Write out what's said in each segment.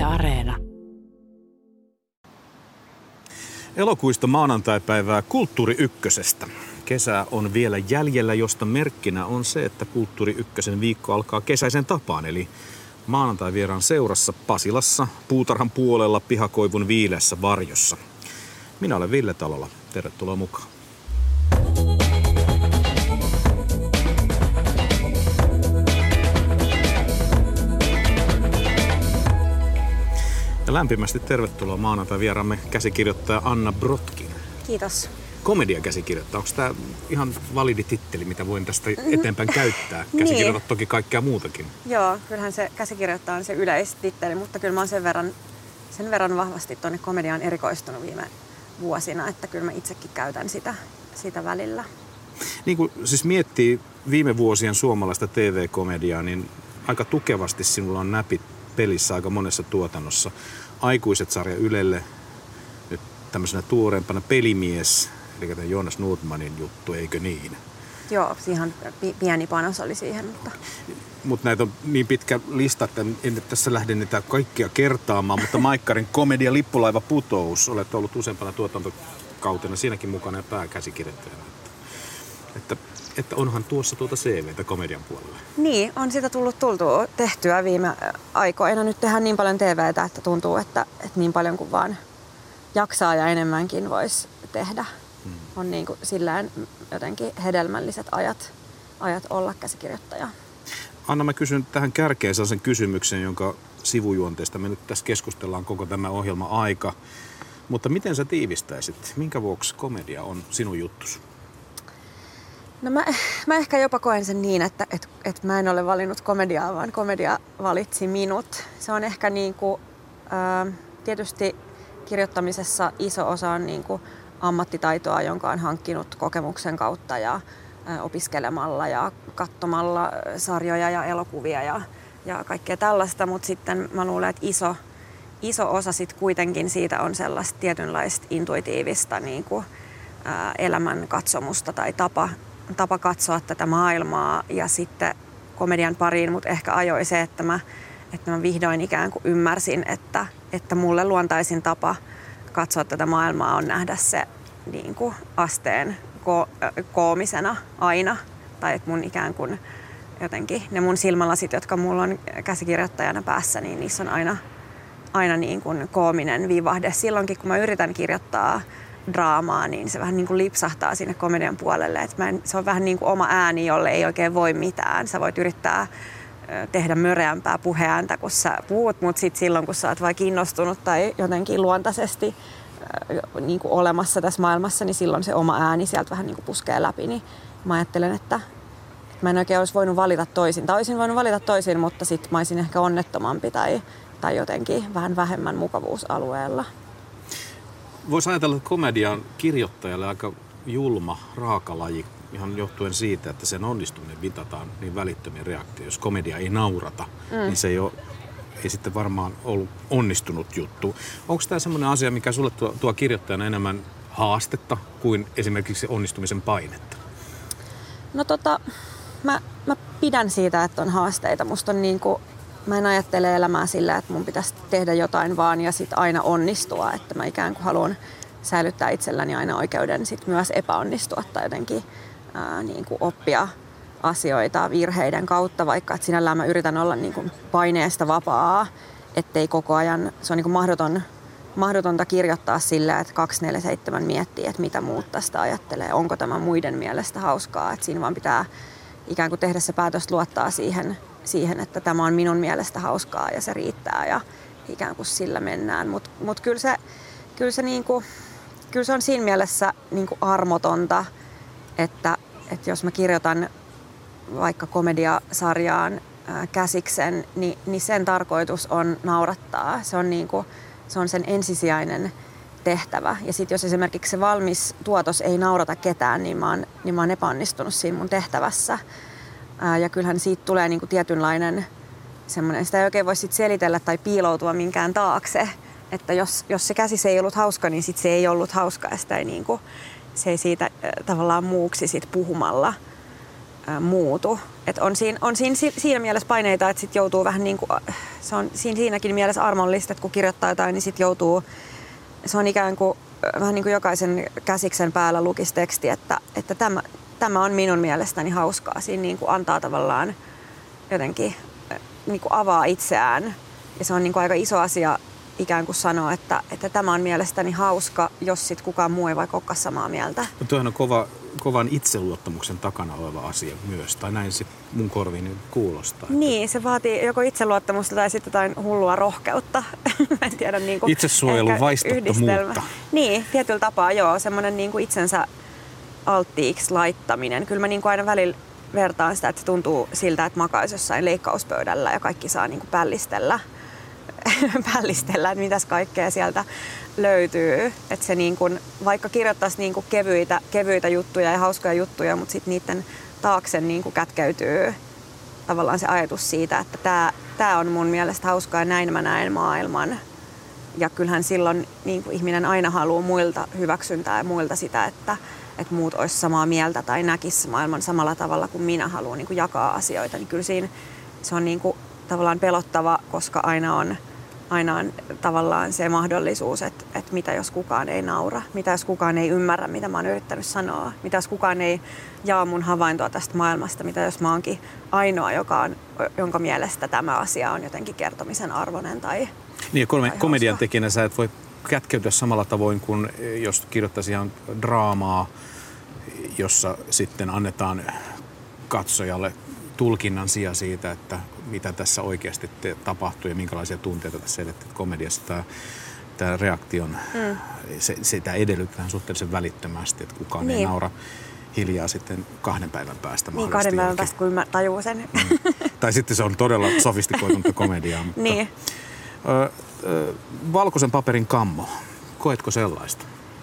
Areena. Elokuista maanantaipäivää Kulttuuri Ykkösestä. Kesä on vielä jäljellä, josta merkkinä on se, että Kulttuuri Ykkösen viikko alkaa kesäisen tapaan, eli maanantai vieraan seurassa Pasilassa, puutarhan puolella pihakoivun viileässä varjossa. Minä olen Ville Talola. Tervetuloa mukaan. Ja lämpimästi tervetuloa maanantai vieraamme käsikirjoittaja Anna Brotkin. Kiitos. Komediakäsikirjoittaja. Onko tämä ihan validi titteli, mitä voin tästä eteenpäin käyttää? Käsikirjoitat Niin. toki kaikkea muutakin. Joo, kyllähän se käsikirjoittaja on se yleistitteli, mutta kyllä mä oon sen verran vahvasti tuonne komediaan erikoistunut viime vuosina, että kyllä mä itsekin käytän sitä välillä. Niin kuin siis miettii viime vuosien suomalaista TV-komediaa, niin aika tukevasti sinulla on näpit pelissä aika monessa tuotannossa. Aikuiset sarja Ylelle, nyt tämmöisenä tuoreempana Pelimies, eli tämä Joonas Nordmanin juttu, eikö niin? Joo, ihan pieni panos oli siihen, mutta... Mutta näitä on niin pitkä lista, että en tässä lähde niitä kaikkia kertaamaan, mutta Maikkarin komedia Lippulaiva Putous, olet ollut useampana tuotantokautena siinäkin mukana ja pääkäsikirjoittajana. Että onhan tuossa tuota CVtä komedian puolella. Niin, on sitä tullut tehtyä viime aikoina. Nyt tehdään niin paljon TVtä, että tuntuu, että niin paljon kuin vaan jaksaa ja enemmänkin voisi tehdä. On niin kuin sillään jotenkin hedelmälliset ajat olla käsikirjoittaja. Anna, mä kysyn tähän kärkeen sellaisen kysymyksen, jonka sivujuonteesta me nyt tässä keskustellaan koko tämä ohjelma aika. Mutta miten sä tiivistäisit? Minkä vuoksi komedia on sinun juttus? No mä ehkä jopa koen sen niin, että mä en ole valinnut komediaa, vaan komedia valitsi minut. Se on ehkä niinku, tietysti kirjoittamisessa iso osa on niinku ammattitaitoa, jonka on hankkinut kokemuksen kautta ja opiskelemalla ja katsomalla sarjoja ja elokuvia ja kaikkea tällaista. Mutta sitten mä luulen, että iso osa sit kuitenkin siitä on sellaista tietynlaista intuitiivista niinku, elämän katsomusta tai tapa katsoa tätä maailmaa ja sitten komedian pariin, mutta ehkä ajoi se, että mä vihdoin ikään kuin ymmärsin, että mulle luontaisin tapa katsoa tätä maailmaa on nähdä se niin kuin asteen koomisena aina. Tai että mun ikään kuin jotenkin ne mun silmälasit, jotka mulla on käsikirjoittajana päässä, niin niissä on aina niin kuin koominen vivahde. Silloinkin kun mä yritän kirjoittaa draamaa, niin se vähän niin kuin lipsahtaa sinne komedian puolelle. Se on vähän niin kuin oma ääni, jolle ei oikein voi mitään. Sä voit yrittää tehdä möreämpää puheääntä, kun sä puhut, mutta sitten silloin, kun sä oot vaikka kiinnostunut tai jotenkin luontaisesti niin kuin olemassa tässä maailmassa, niin silloin se oma ääni sieltä vähän niin kuin puskee läpi. Niin mä ajattelen, että mä en oikein olisi voinut valita toisin. Tai olisin voinut valita toisin, mutta sitten mä olisin ehkä onnettomampi tai jotenkin vähän vähemmän mukavuusalueella. Voisi ajatella, että komedia on kirjoittajalle aika julma, raaka laji, ihan johtuen siitä, että sen onnistuminen vitataan niin välittömiin reaktioihin. Jos komedia ei naurata, niin se ei sitten varmaan ollut onnistunut juttu. Onko tämä semmoinen asia, mikä sulle tuo kirjoittajana enemmän haastetta kuin esimerkiksi onnistumisen painetta? No mä pidän siitä, että on haasteita. Musta on niinku, mä en ajattele elämää sillä, että mun pitäisi tehdä jotain vaan ja sit aina onnistua. Että mä ikään kuin haluan säilyttää itselläni aina oikeuden sit myös epäonnistua tai jotenkin niin kuin oppia asioita virheiden kautta, vaikka että sinällään mä yritän olla niin kuin paineesta vapaa, ettei koko ajan, se on niin kuin mahdotonta kirjoittaa sillä, että 247 miettii, että mitä muut tästä ajattelee, onko tämä muiden mielestä hauskaa, että siinä vaan pitää ikään kuin tehdä se päätös luottaa siihen, että tämä on minun mielestä hauskaa ja se riittää ja ikään kuin sillä mennään, mutta kyllä se on siinä mielessä niin kuin armotonta, että jos mä kirjoitan vaikka komediasarjaan käsiksen, niin sen tarkoitus on naurattaa. Se on sen ensisijainen tehtävä. Ja sitten jos esimerkiksi se valmis tuotos ei naurata ketään, niin mä oon epäonnistunut siinä mun tehtävässä. Ja kyllähän siitä tulee niin kuin tietynlainen semmoinen, sitä ei oikein voi sit selitellä tai piiloutua minkään taakse. Että jos se käsis ei ollut hauska, niin sit se ei ollut hauska ja sitä ei, niin kuin, se ei siitä tavallaan muuksi sit puhumalla muutu. Et on siinä mielessä paineita, että sit joutuu vähän niin kuin, se on siinäkin mielessä armollista, että kun kirjoittaa jotain, niin sit joutuu, se on ikään kuin vähän niin kuin jokaisen käsiksen päällä lukisi teksti, että tämä on minun mielestäni hauskaa. Siinä niin kuin antaa tavallaan jotenkin niin kuin avaa itseään. Ja se on niin kuin aika iso asia ikään kuin sanoa, että tämä on mielestäni hauska, jos sit kukaan muu ei vaikka olekaan samaa mieltä. No tuohan on kovan itseluottamuksen takana oleva asia myös, tai näin se mun korviin kuulostaa. Niin, se vaatii joko itseluottamusta tai sitten jotain hullua rohkeutta. En tiedä, niin kuin itsesuojelun vaistattomuutta. Niin, tietyllä tapaa joo, semmoinen niin kuin itsensä alttiiksi laittaminen. Kyllä mä niin kuin aina välillä vertaan sitä, että se tuntuu siltä, että makaisi jossain leikkauspöydällä ja kaikki saa niin kuin pällistellä, että mitäs kaikkea sieltä löytyy. Että se niin kuin, vaikka kirjoittaisi niin kuin kevyitä juttuja ja hauskoja juttuja, mutta sitten niiden taakse niin kuin kätkeytyy tavallaan se ajatus siitä, että tämä on mun mielestä hauskaa ja näin mä näen maailman. Ja kyllähän silloin niin kuin ihminen aina haluaa muilta hyväksyntää ja muilta sitä, että muut olisi samaa mieltä tai näkisi maailman samalla tavalla kuin minä haluan niin kuin jakaa asioita. Niin kyllä siinä se on niin kuin tavallaan pelottava, koska aina on tavallaan se mahdollisuus, että mitä jos kukaan ei naura, mitä jos kukaan ei ymmärrä, mitä mä oon yrittänyt sanoa, mitä jos kukaan ei jaa mun havaintoa tästä maailmasta, mitä jos mä oonkin ainoa, jonka mielestä tämä asia on jotenkin kertomisen arvoinen tai niin, komedian tekijänä sä et voi kätkeytyä samalla tavoin kuin jos kirjoittaisi ihan draamaa, jossa sitten annetaan katsojalle tulkinnan sijaan siitä, että mitä tässä oikeasti tapahtuu ja minkälaisia tunteita tässä elettiin. Komediassa tämä reaktion, sitä edellytetään suhteellisen välittömästi, että kukaan ei naura hiljaa sitten 2 päivän päästä. Niin, 2 päivän päästä, kun mä tajuu sen. Tai sitten se on todella sofistikoitunutta komediaa. Mutta, niin. Valkoisen paperin kammo, koetko sellaista?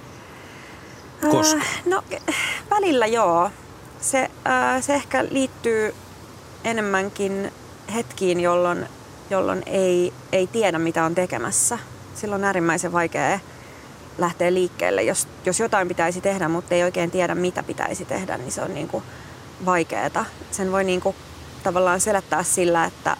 Koska? No välillä joo. Se ehkä liittyy enemmänkin hetkiin, jolloin ei tiedä, mitä on tekemässä. Silloin on äärimmäisen vaikea lähteä liikkeelle. Jos jotain pitäisi tehdä, mutta ei oikein tiedä, mitä pitäisi tehdä, niin se on niin kuin vaikeaa. Sen voi niin kuin tavallaan selättää sillä, että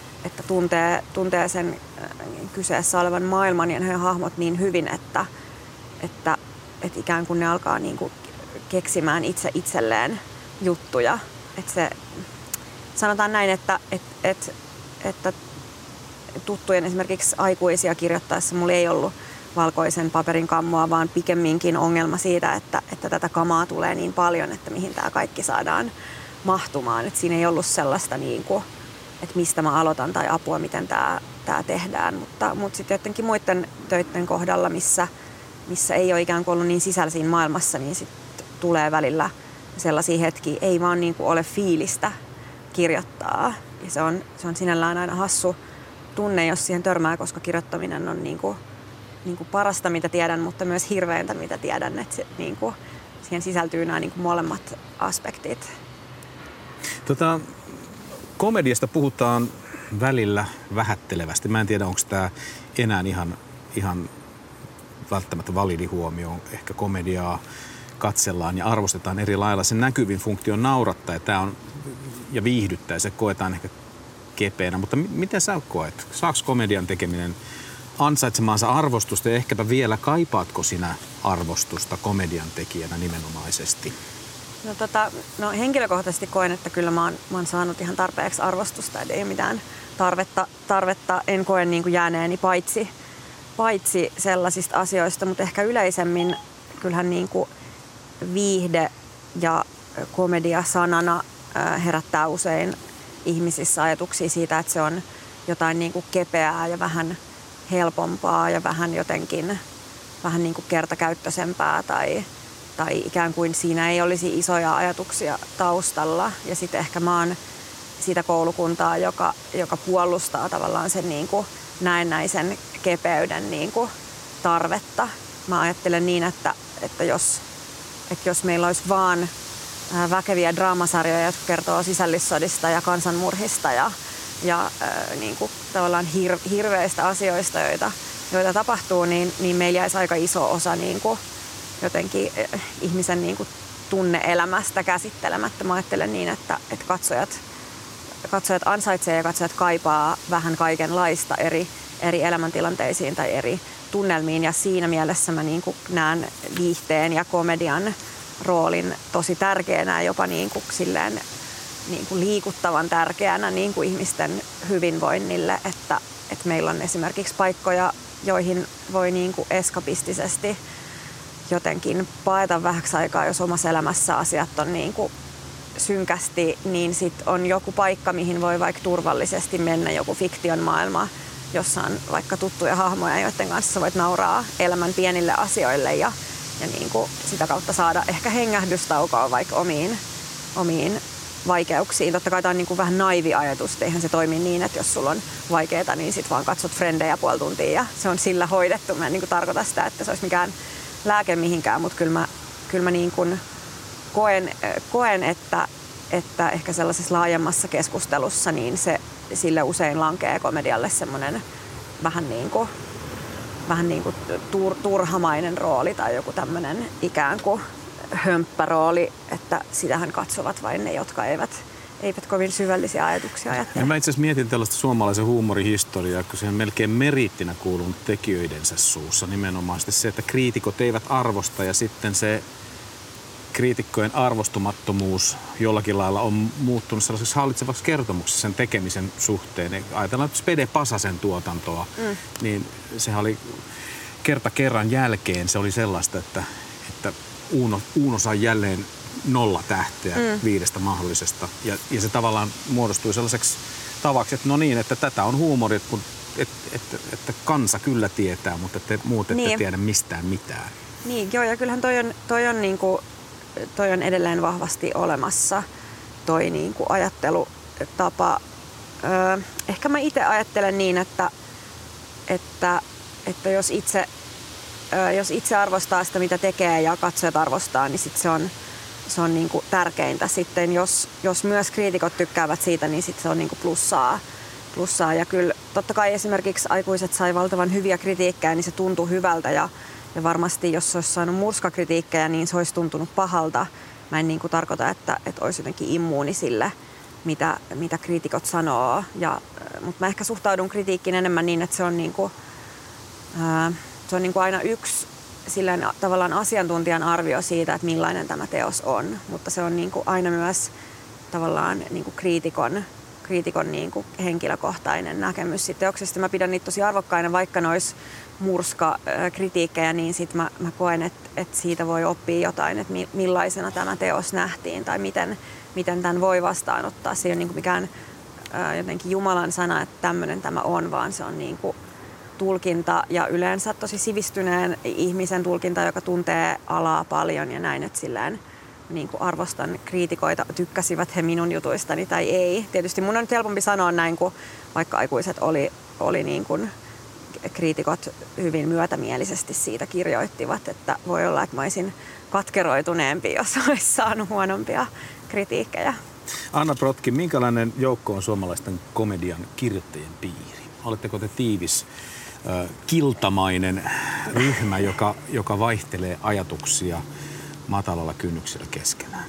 tuntee sen kyseessä olevan maailman ja ne hahmot niin hyvin, että ikään kuin ne alkaa niin kuin keksimään itselleen juttuja. Että se, sanotaan näin, että tuttujen esimerkiksi aikuisia kirjoittaessa mulla ei ollut valkoisen paperin kammoa, vaan pikemminkin ongelma siitä, että tätä kamaa tulee niin paljon, että mihin tämä kaikki saadaan mahtumaan. Että siinä ei ollut sellaista, niin kuin, että mistä mä aloitan tai apua, miten tämä tehdään. Mutta sitten jotenkin muiden töiden kohdalla, missä ei ole ikään kuin ollut niin sisällä siinä maailmassa, niin sitten tulee välillä sellaisia hetkiä, ei vaan niin kuin ole fiilistä kirjoittaa. Ja se on sinällään aina hassu tunne, jos siihen törmää, koska kirjoittaminen on niin kuin parasta, mitä tiedän, mutta myös hirveintä, mitä tiedän. Että siihen sisältyy nämä niin kuin molemmat aspektit. Komediasta puhutaan välillä vähättelevästi. Mä en tiedä, onko tämä enää ihan välttämättä validi huomio. Ehkä komediaa katsellaan ja arvostetaan eri lailla. Sen näkyvin funktio on naurattaa ja viihdyttää ja se koetaan ehkä kepeänä. Mutta miten sä koet? Saako komedian tekeminen ansaitsemaansa arvostusta ja ehkäpä vielä kaipaatko sinä arvostusta komedian tekijänä nimenomaisesti? No henkilökohtaisesti koen, että kyllä mä oon saanut ihan tarpeeksi arvostusta, että ei ole mitään tarvetta en koe niin kuin jääneeni paitsi sellaisista asioista, mutta ehkä yleisemmin kyllähän niin kuin viihde ja komedia sanana herättää usein ihmisissä ajatuksia siitä, että se on jotain niin kuin kepeää ja vähän helpompaa ja vähän jotenkin vähän niin kuin kertakäyttöisempää tai ikään kuin siinä ei olisi isoja ajatuksia taustalla. Ja sitten ehkä mä oon siitä koulukuntaa, joka puolustaa tavallaan sen niin kuin näennäisen kepeyden niin kuin tarvetta. Mä ajattelen niin, että jos meillä olisi vaan väkeviä draamasarjoja, jotka kertoo sisällissodista ja kansanmurhista ja niin kuin tavallaan hirveistä asioista, joita tapahtuu, niin meillä jäisi aika iso osa niin kuin jotenkin ihmisen niin kuin tunne-elämästä käsittelemättä. Mä ajattelen niin, että katsojat ansaitsee ja katsojat kaipaa vähän kaikenlaista eri elämäntilanteisiin tai eri tunnelmiin. Ja siinä mielessä mä niin kuin näen viihteen ja komedian roolin tosi tärkeänä ja jopa niin kuin silleen niin kuin liikuttavan tärkeänä niin kuin ihmisten hyvinvoinnille, että meillä on esimerkiksi paikkoja, joihin voi niin kuin eskapistisesti jotenkin paeta vähäksi aikaa, jos omassa elämässä asiat on niin kuin synkästi, niin sit on joku paikka, mihin voi vaikka turvallisesti mennä, joku fiktion maailma, jossa on vaikka tuttuja hahmoja, joiden kanssa voit nauraa elämän pienille asioille ja niin kuin sitä kautta saada ehkä hengähdystaukoa vaikka omiin vaikeuksiin. Totta kai tämä on niin kuin vähän naivi ajatus, että eihän se toimi niin, että jos sulla on vaikeaa, niin sit vaan katsot Frendejä puoli tuntia ja se on sillä hoidettu. Mä en niin kuin tarkoita sitä, että se olisi mikään lääke mihinkään, mutta kyllä mä niin kuin koen että ehkä sellaisessa laajemmassa keskustelussa niin sille usein lankee komedialle semmoinen vähän niin kuin turhamainen rooli tai joku tämmöinen ikään kuin hömppärooli, että sitähän katsovat vain ne, jotka eivät kovin syvällisiä ajatuksia ajattele. Mä itse asiassa mietin tällaista suomalaisen huumorihistoriaa, kun se on melkein meriittinä kuulunut tekijöidensä suussa nimenomaan se, että kriitikot eivät arvosta ja sitten se kriitikkojen arvostumattomuus jollakin lailla on muuttunut sellaiseksi hallitsevaksi kertomuksessa sen tekemisen suhteen. Ajatellaan Spede Pasasen tuotantoa, niin sehän oli kerta kerran jälkeen se oli sellaista, että Uuno sai jälleen 0 tähteä 5 mahdollisesta. Ja se tavallaan muodostui sellaiseksi tavaksi, että no niin, että tätä on huumori, että kansa kyllä tietää, mutta te muut ette tiedä mistään mitään. Niin, joo, ja kyllähän toi on edelleen vahvasti olemassa, toi niinku ajattelutapa. Ehkä mä itse ajattelen niin, että jos itse arvostaa sitä, mitä tekee ja katsojat arvostaa, niin sit se on niinku tärkeintä. Sitten jos myös kriitikot tykkäävät siitä, niin sit se on niinku plussaa. Ja kyllä totta kai esimerkiksi Aikuiset sai valtavan hyviä kritiikkejä, niin se tuntui hyvältä. Ja varmasti jos olisi saanut murskakritiikkejä, niin se olisi tuntunut pahalta. Mä en niinku tarkoita, että olisi jotenkin immuuni sille, mitä kriitikot sanoo. Mutta mä ehkä suhtaudun kritiikkiin enemmän niin, että se on niinku aina yksi silleen, tavallaan asiantuntijan arvio siitä, että millainen tämä teos on. Mutta se on niinku aina myös tavallaan niinku kriitikon niinku henkilökohtainen näkemys siitä teoksesta. Mä pidän niitä tosi arvokkaina, vaikka ne olisi murskakritiikkejä, niin sit mä koen, että siitä voi oppia jotain, että millaisena tämä teos nähtiin tai miten tämän voi vastaanottaa. Se ei ole niinku mikään jotenkin Jumalan sana, että tämmöinen tämä on, vaan se on niinku tulkinta ja yleensä tosi sivistyneen ihmisen tulkinta, joka tuntee alaa paljon ja näin, että silleen niin kuin arvostan kriitikoita, tykkäsivät he minun jutuistani tai ei. Tietysti mun on nyt helpompi sanoa näin, kun vaikka Aikuiset oli niin kuin kriitikot hyvin myötämielisesti siitä kirjoittivat, että voi olla, että mä olisin katkeroituneempi, jos olisi saanut huonompia kritiikkejä. Anna Brotkin, minkälainen joukko on suomalaisten komedian kirjoittajien piiri? Oletteko te tiivis, kiltamainen ryhmä, joka vaihtelee ajatuksia matalalla kynnyksellä keskenään?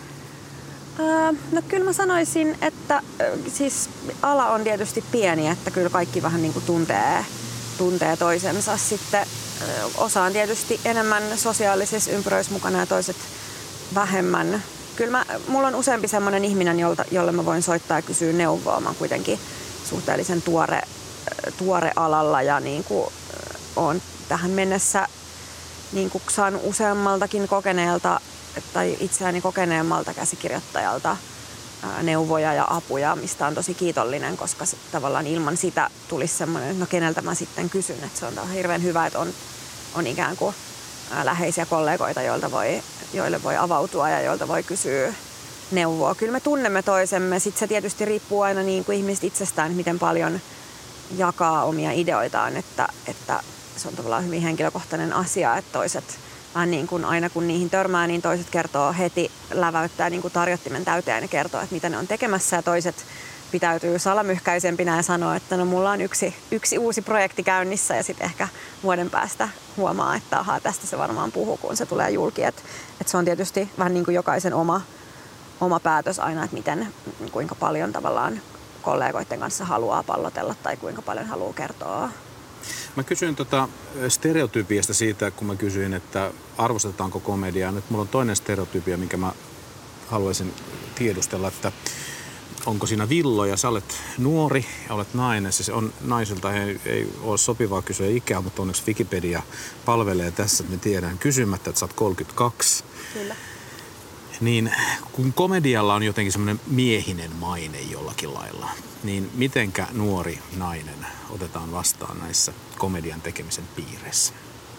No kyllä mä sanoisin, että siis ala on tietysti pieni, että kyllä kaikki vähän niin kuin tuntee toisensa. Sitten osa on tietysti enemmän sosiaalisissa ympyröissä mukana ja toiset vähemmän. Kyllä mulla on useampi semmoinen ihminen, jolle mä voin soittaa ja kysyä neuvoa. Mä oon kuitenkin suhteellisen tuore alalla ja niin kuin olen tähän mennessä niin kuin saanut useammaltakin kokeneelta tai itseäni kokeneemmalta käsikirjoittajalta neuvoja ja apuja, mistä on tosi kiitollinen, koska tavallaan ilman sitä tulisi semmoinen, että no keneltä mä sitten kysyn. Että se on hirveän hyvä, että on ikään kuin läheisiä kollegoita, joille voi avautua ja joilta voi kysyä neuvoa. Kyllä me tunnemme toisemme. Sitten se tietysti riippuu aina niin kuin ihmiset itsestään, miten paljon jakaa omia ideoitaan, että se on tavallaan hyvin henkilökohtainen asia, että toiset vähän niin kuin aina kun niihin törmää, niin toiset kertoo heti, läväyttää niin kuin tarjottimen täyteen ja kertoo, että mitä ne on tekemässä ja toiset pitäytyy salamyhkäisempinä ja sanoo, että no mulla on yksi uusi projekti käynnissä ja sitten ehkä vuoden päästä huomaa, että ahaa, tästä se varmaan puhuu, kun se tulee julki. Et se on tietysti vähän niin kuin jokaisen oma päätös aina, että kuinka paljon tavallaan kollegoiden kanssa haluaa pallotella tai kuinka paljon haluaa kertoa. Mä kysyin stereotypiasta siitä, kun mä kysyin, että arvostetaanko komediaa. Nyt mulla on toinen stereotypia, minkä mä haluaisin tiedustella, että onko siinä villoja. Sä olet nuori ja olet nainen. Siis on naisilta, ei ole sopivaa kysyä ikää, mutta onneksi Wikipedia palvelee tässä, että me tiedään kysymättä, että sä oot 32. Kyllä. Niin kun komedialla on jotenkin semmoinen miehinen maine jollakin lailla, niin mitenkä nuori nainen otetaan vastaan näissä komedian tekemisen piireissä?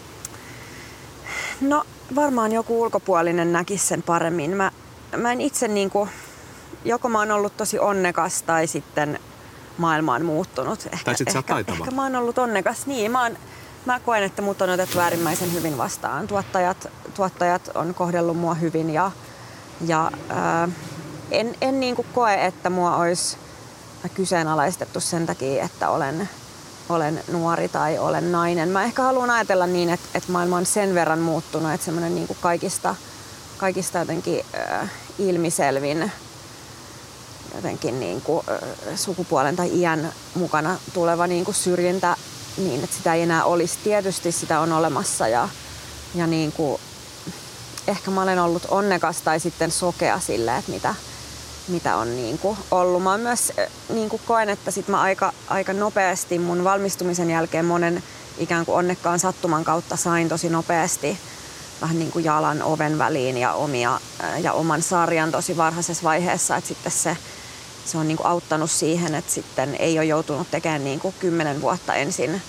No varmaan joku ulkopuolinen näkisi sen paremmin. Mä en itse joko mä oon ollut tosi onnekas tai sitten maailma on muuttunut. Tai sit sä oot taitava. Ehkä mä oon ollut onnekas. Niin, mä koen, että mut on otettu äärimmäisen hyvin vastaan. Tuottajat on kohdellut mua hyvin ja en koe, että mua olisi kyseenalaistettu sen takia, että olen nuori tai olen nainen. Mä ehkä haluan ajatella niin, että maailma on sen verran muuttunut, että semmoinen kaikista jotenkin ilmiselvin jotenkin sukupuolen tai iän mukana tuleva syrjintä niin, että sitä ei enää olisi. Tietysti sitä on olemassa ja ehkä mä olen ollut onnekas tai sitten sokea sille, että mitä on ollut. Mä myös koen, että sit mä aika nopeasti mun valmistumisen jälkeen monen ikään kuin onnekkaan sattuman kautta sain tosi nopeasti vähän jalan oven väliin ja oman sarjan tosi varhaisessa vaiheessa, että sitten se on auttanut siihen, että sitten ei ole joutunut tekemään 10 vuotta ensin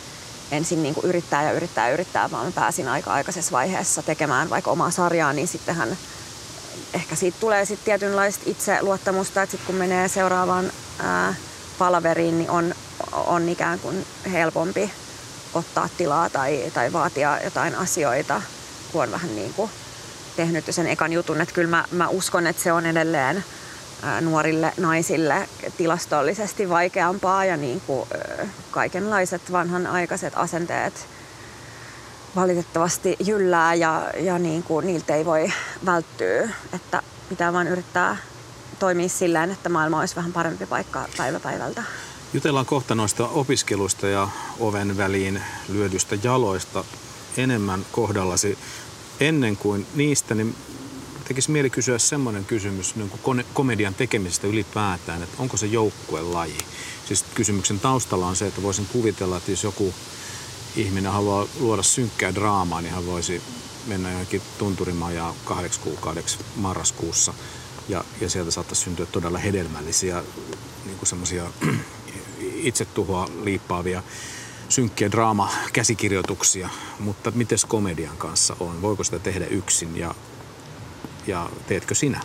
yrittää, vaan mä pääsin aika aikaisessa vaiheessa tekemään vaikka omaa sarjaa, niin sittenhän ehkä siitä tulee sitten tietynlaista itseluottamusta, että sitten kun menee seuraavaan palaveriin, niin on ikään kuin helpompi ottaa tilaa tai vaatia jotain asioita, kun on vähän tehnyt sen ekan jutun. Että kyllä mä uskon, että se on edelleen nuorille naisille tilastollisesti vaikeampaa ja kaikenlaiset vanhanaikaiset asenteet valitettavasti jyllää ja niiltä ei voi välttyä, että pitää vaan yrittää toimia silleen, että maailma olisi vähän parempi paikka päivä päivältä. Jutellaan kohta noista opiskeluista ja oven väliin lyödystä jaloista enemmän kohdallasi. Ennen kuin niistä, niin tekisi mieli kysyä semmoinen kysymys niin kuin komedian tekemisestä ylipäätään, että onko se joukkuelaji? Siis kysymyksen taustalla on se, että voisin kuvitella, että jos joku ihminen haluaa luoda synkkää draamaa, niin hän voisi mennä johonkin tunturimajaan 8 kuukaudeksi marraskuussa ja sieltä saattaisi syntyä todella hedelmällisiä niin kuin semmoisia itsetuhoa liippaavia synkkiä draama-käsikirjoituksia. Mutta mites komedian kanssa on? Voiko sitä tehdä yksin ja teetkö sinä?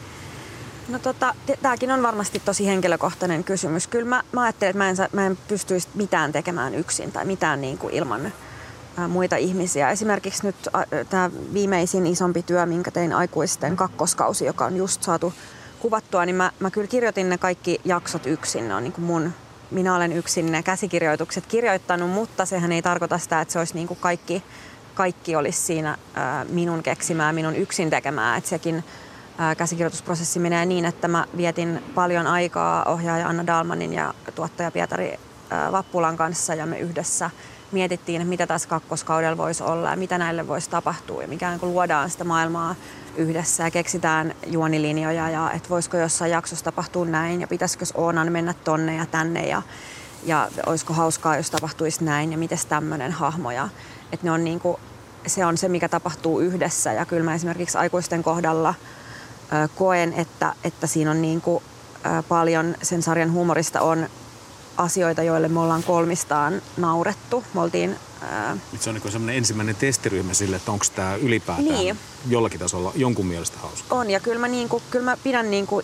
No tämäkin on varmasti tosi henkilökohtainen kysymys. Kyllä mä ajattelen, että mä en pystyisi mitään tekemään yksin tai mitään ilman muita ihmisiä. Esimerkiksi nyt tämä viimeisin isompi työ, minkä tein aikuisten kakkoskausi, joka on just saatu kuvattua, niin mä kyllä kirjoitin ne kaikki jaksot yksin. Ne on minä olen yksin ne käsikirjoitukset kirjoittanut, mutta sehän ei tarkoita sitä, että se olisi kaikki olisi siinä minun keksimää, minun yksin tekemää. Että sekin käsikirjoitusprosessi menee niin, että mä vietin paljon aikaa ohjaaja Anna Dahlmanin ja tuottaja Pietari Vappulan kanssa ja me yhdessä mietittiin, että mitä tässä kakkoskaudella voisi olla ja mitä näille voisi tapahtua ja mikä luodaan sitä maailmaa yhdessä ja keksitään juonilinjoja ja että voisiko jossain jaksossa tapahtua näin ja pitäisikö Oonan mennä tonne ja tänne ja olisiko hauskaa, jos tapahtuisi näin ja mites tämmöinen hahmo ja että ne on se on se, mikä tapahtuu yhdessä ja kyllä mä esimerkiksi aikuisten kohdalla koen, että siinä on paljon sen sarjan huumorista on asioita, joille me ollaan kolmistaan naurettu. Me oltiin, se on semmoinen ensimmäinen testiryhmä sille, että onko tämä ylipäätään jollakin tasolla jonkun mielestä hauskaa. On ja kyllä mä pidän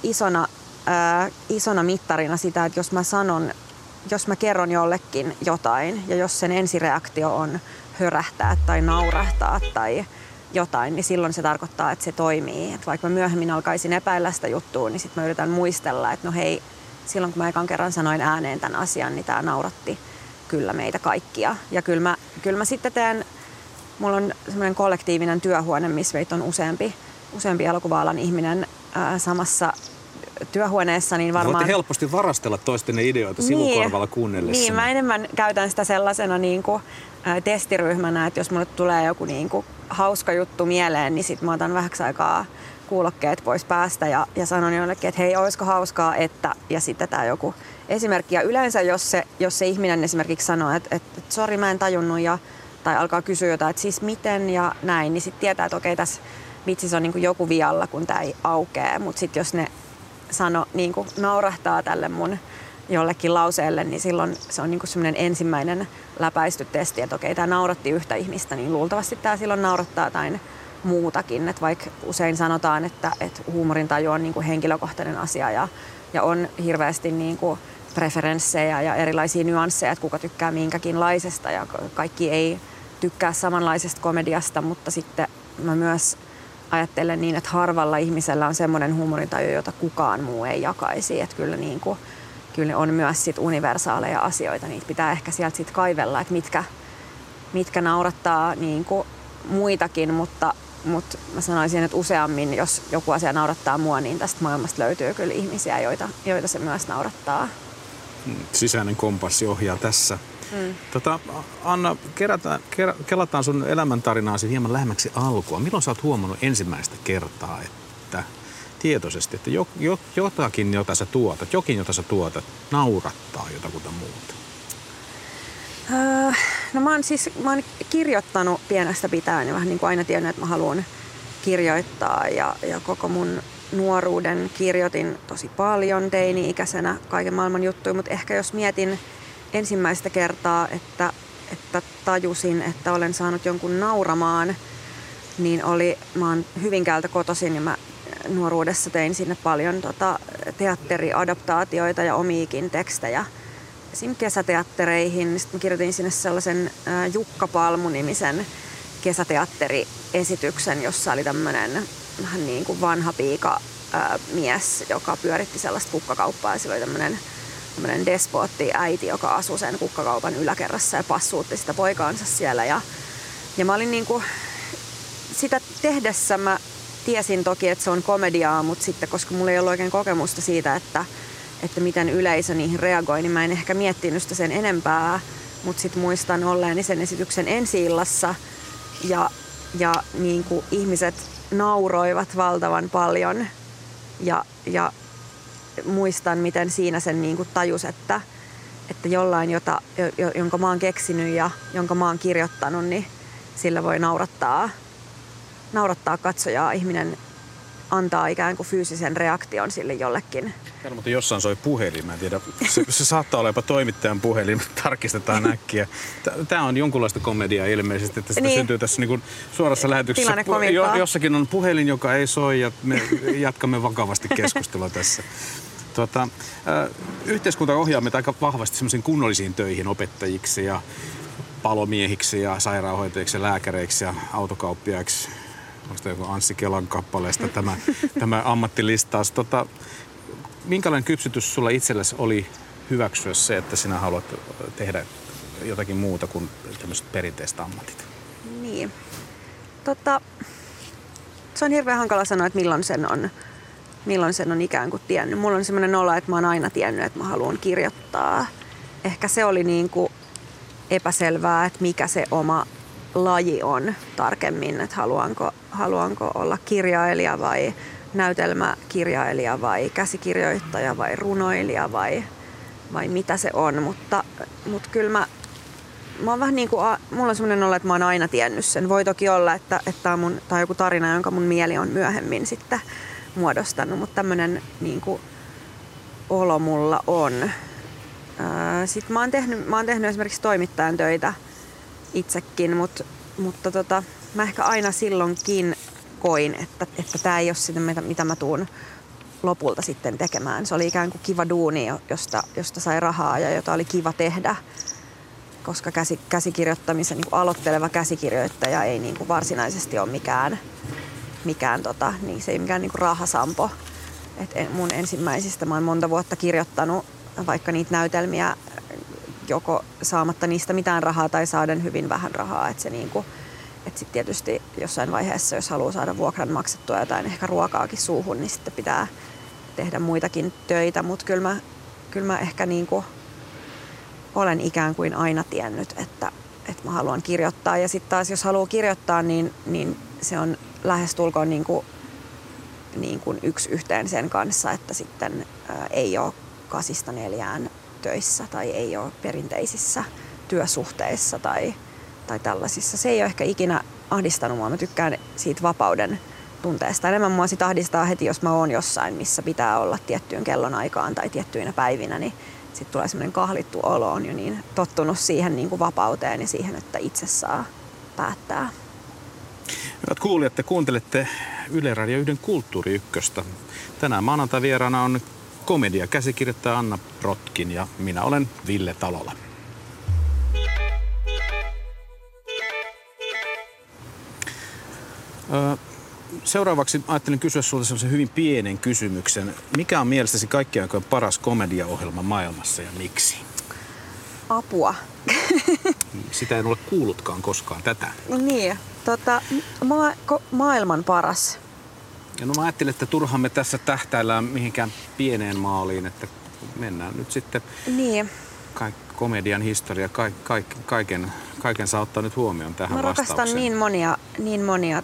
isona mittarina sitä, että jos mä kerron jollekin jotain ja jos sen ensireaktio on hörähtää tai naurahtaa tai jotain, niin silloin se tarkoittaa, että se toimii. Että vaikka mä myöhemmin alkaisin epäillä sitä juttua, niin sitten mä yritän muistella, että no hei, silloin kun mä ekan kerran sanoin ääneen tämän asian, niin tämä nauratti kyllä meitä kaikkia. Ja kyllä mä sitten mulla on semmoinen kollektiivinen työhuone, missä meitä on useampi elokuva-alan ihminen samassa työhuoneessa, niin varmaan... Voitte helposti varastella toistenne ideoita sivukorvalla kuunnellessa. Niin, mä enemmän käytän sitä sellaisena niin kuin, testiryhmänä, että jos mulle tulee joku niin kuin, hauska juttu mieleen, niin sit mä otan vähäksi aikaa kuulokkeet pois päästä ja sanon jollekin, että hei, olisiko hauskaa, että... Ja sitten tää joku esimerkki. Ja yleensä, jos se ihminen esimerkiksi sanoo, että sori, mä en tajunnut, tai alkaa kysyä jotain, että siis miten ja näin, niin sitten tietää, että okei, tässä vitsissä on niin kuin joku vialla, kun tää ei aukee. Mutta sitten jos ne niin kuin naurahtaa tälle mun jollekin lauseelle, niin silloin se on niin kuin semmoinen ensimmäinen läpäisty testi, että okei, tää nauratti yhtä ihmistä, niin luultavasti tää silloin naurattaa jotain muutakin. Et vaikka usein sanotaan, että huumorintaju on niin kuin henkilökohtainen asia ja on hirveästi niin kuin preferenssejä ja erilaisia nyansseja, että kuka tykkää minkäkinlaisesta ja kaikki ei tykkää samanlaisesta komediasta, mutta sitten mä myös ajattelen niin, että harvalla ihmisellä on semmoinen huumorintaju, jota kukaan muu ei jakaisi. Että kyllä ne on myös sit universaaleja asioita. Niitä pitää ehkä sieltä sit kaivella, että mitkä naurattaa niin kuin muitakin, mutta mä sanoisin, että useammin, jos joku asia naurattaa mua, niin tästä maailmasta löytyy kyllä ihmisiä, joita se myös naurattaa. Sisäinen kompassi ohjaa tässä. Anna, kelataan sun elämäntarinaasi hieman lähemmäksi alkua. Milloin sä oot huomannut ensimmäistä kertaa, että tietoisesti, että jokin, jota sä tuotat, naurattaa jotakuta muuta? No mä oon kirjoittanut pienestä pitäen ja vähän niin kuin aina tiennyt, että mä haluan kirjoittaa ja koko mun nuoruuden kirjoitin tosi paljon teini-ikäisenä kaiken maailman juttuja, mutta ehkä jos mietin ensimmäistä kertaa, että tajusin, että olen saanut jonkun nauramaan, niin mä oon Hyvinkäältä kotoisin ja mä nuoruudessa tein sinne paljon teatteriadaptaatioita ja omiikin tekstejä. Esim. Kesäteattereihin. Sitten mä kirjoitin sinne sellaisen Jukka Palmu-nimisen kesäteatteriesityksen, jossa oli tämmöinen vähän niin kuin vanha piika mies, joka pyöritti sellaista kukkakauppaa. Ja sillä oli tämmöinen despootti-äiti, joka asui sen kukkakaupan yläkerrassa ja passuutti sitä poikaansa siellä. Ja mä olin niin kuin, sitä tehdessä mä tiesin toki, että se on komediaa, mutta sitten koska mulla ei ollut oikein kokemusta siitä, että miten yleisö niihin reagoi, niin mä en ehkä miettinyt sitä sen enempää. Mutta sitten muistan olleeni sen esityksen ensi-illassa ja niin kuin ihmiset nauroivat valtavan paljon. Ja muistan, miten siinä sen niin kuin tajus, että jollain, jonka mä oon keksinyt ja jonka mä oon kirjoittanut, niin sillä voi naurattaa katsojaa. Ihminen antaa ikään kuin fyysisen reaktion sille jollekin. Täällä mutta jossain soi puhelin, mä en tiedä. Se saattaa olla jopa toimittajan puhelin, tarkistetaan äkkiä. Tämä on jonkunlaista komediaa ilmeisesti, että sitä syntyy tässä niin kuin suorassa lähetyksessä. Jossakin on puhelin, joka ei soi ja me jatkamme vakavasti keskustelua tässä. Yhteiskunta ohjaa meitä aika vahvasti semmoisiin kunnollisiin töihin opettajiksi ja palomiehiksi ja sairaanhoitajiksi ja lääkäreiksi ja autokauppiaiksi. Onko tämä joku Anssi Kelan kappaleesta tämä ammattilistaus? Minkälainen kypsytys sulla itsellesi oli hyväksyä se, että sinä haluat tehdä jotakin muuta kuin tämmöiset perinteiset ammatit? Niin. Se on hirveän hankala sanoa, että milloin sen on ikään kuin tiennyt. Mulla on semmoinen olo, että mä oon aina tiennyt, että mä haluan kirjoittaa. Ehkä se oli niin kuin epäselvää, että mikä se oma laji on tarkemmin, että haluanko olla kirjailija vai näytelmäkirjailija vai käsikirjoittaja vai runoilija vai mitä se on, mutta kyllä mä oon vähän niin kuin, mulla on semmoinen olo, että mä oon aina tiennyt sen. Voi toki olla, että tää on joku tarina, jonka mun mieli on myöhemmin sitten muodostanut, mutta tämmönen niin kuin olo mulla on. Sitten mä oon tehnyt esimerkiksi toimittajan töitä itsekin, mutta mä ehkä aina silloinkin koin, että tämä ei ole sitä, mitä mä tuun lopulta sitten tekemään. Se oli ikään kuin kiva duuni, josta sai rahaa ja jota oli kiva tehdä, koska käsikirjoittamisen niin kuin aloitteleva käsikirjoittaja ei niin kuin varsinaisesti ole mikään niin se ei mikään niin kuin rahasampo. mun ensimmäisistä mä oon monta vuotta kirjoittanut vaikka niitä näytelmiä joko saamatta niistä mitään rahaa tai saaden hyvin vähän rahaa. Että sitten tietysti jossain vaiheessa, jos haluaa saada vuokran maksettua jotain ehkä ruokaakin suuhun, niin sitten pitää tehdä muitakin töitä. Mutta kyllä mä ehkä olen ikään kuin aina tiennyt, että mä haluan kirjoittaa. Ja sitten taas jos haluaa kirjoittaa, niin se on lähestulkoon niin kuin yksi yhteen sen kanssa, että sitten ei ole 8–4 töissä tai ei ole perinteisissä työsuhteissa tai tällaisissa. Se ei ole ehkä ikinä ahdistanut mua. Mä tykkään siitä vapauden tunteesta. Enemmän mua sit ahdistaa heti, jos mä oon jossain, missä pitää olla tiettyyn kellonaikaan tai tiettyinä päivinä, niin sitten tulee semmoinen kahlittu olo. On jo niin tottunut siihen niin kuin vapauteen ja siihen, että itse saa päättää. Hyvät kuulijat, te kuuntelette Yle Radio 1 Kulttuuri Ykköstä. Tänään maanantai-vieraana on komediakäsikirjoittaja Anna Brotkin ja minä olen Ville Talola. Seuraavaksi ajattelin kysyä sinulta sellaisen hyvin pienen kysymyksen. Mikä on mielestäsi kaikkien aikojen paras komediaohjelma maailmassa ja miksi? Apua. Sitä en ole kuullutkaan koskaan tätä. No niin, maailman paras. Ja no mä ajattelin, että turhaan me tässä tähtäillään mihinkään pieneen maaliin, että mennään nyt sitten komedian historia, kaiken saa ottaa nyt huomioon tähän vastaukseen. Mä rakastan niin monia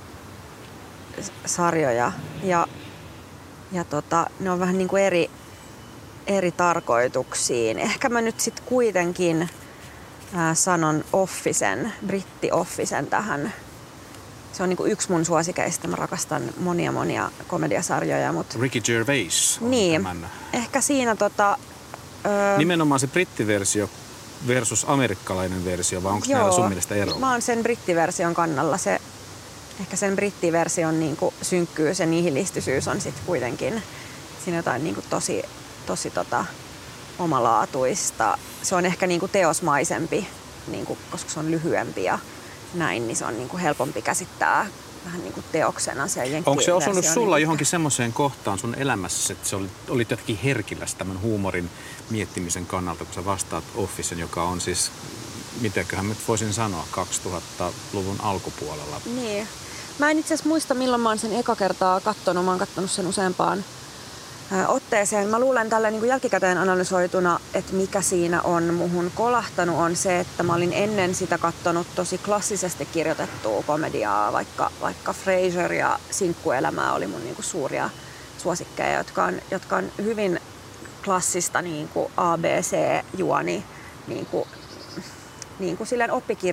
sarjoja ja ne on vähän niin kuin eri tarkoituksiin. Ehkä mä nyt sitten kuitenkin sanon britti-Officen tähän. Se on niinku yksi mun suosikeista. Mä rakastan monia komediasarjoja. Ricky Gervais on tämän. Ehkä siinä nimenomaan se brittiversio versus amerikkalainen versio, vai onko näillä sun mielestä eroa? Mä oon sen brittiversion kannalla. Ehkä sen brittiversion niinku synkkyys ja nihilistisyys on sitten kuitenkin siinä jotain niinku tosi omalaatuista. Se on ehkä niinku teosmaisempi, niinku, koska se on lyhyempi ja näin, niin se on niinku helpompi käsittää vähän niinku teoksena. Onko se osunut sulla johonkin semmoiseen kohtaan sun elämässä, että se olit jotenkin herkillä tämän huumorin miettimisen kannalta, kun sä vastaat Officen, joka on siis, mitenköhän nyt voisin sanoa, 2000-luvun alkupuolella? Niin. Mä en itse asiassa muista, milloin mä oon sen eka kertaa kattonut. Mä oon kattonut sen useampaan otteeseen. Mä luulen tällä niin kuin jälkikäteen analysoituna, että mikä siinä on muhun kolahtanut on se, että mä olin ennen sitä kattonut tosi klassisesti kirjoitettua komediaa, vaikka Frasier ja Sinkkuelämää oli mun niin kuin suuria suosikkeja, jotka on hyvin klassista niin kuin ABC-juoni, niin kuin silleen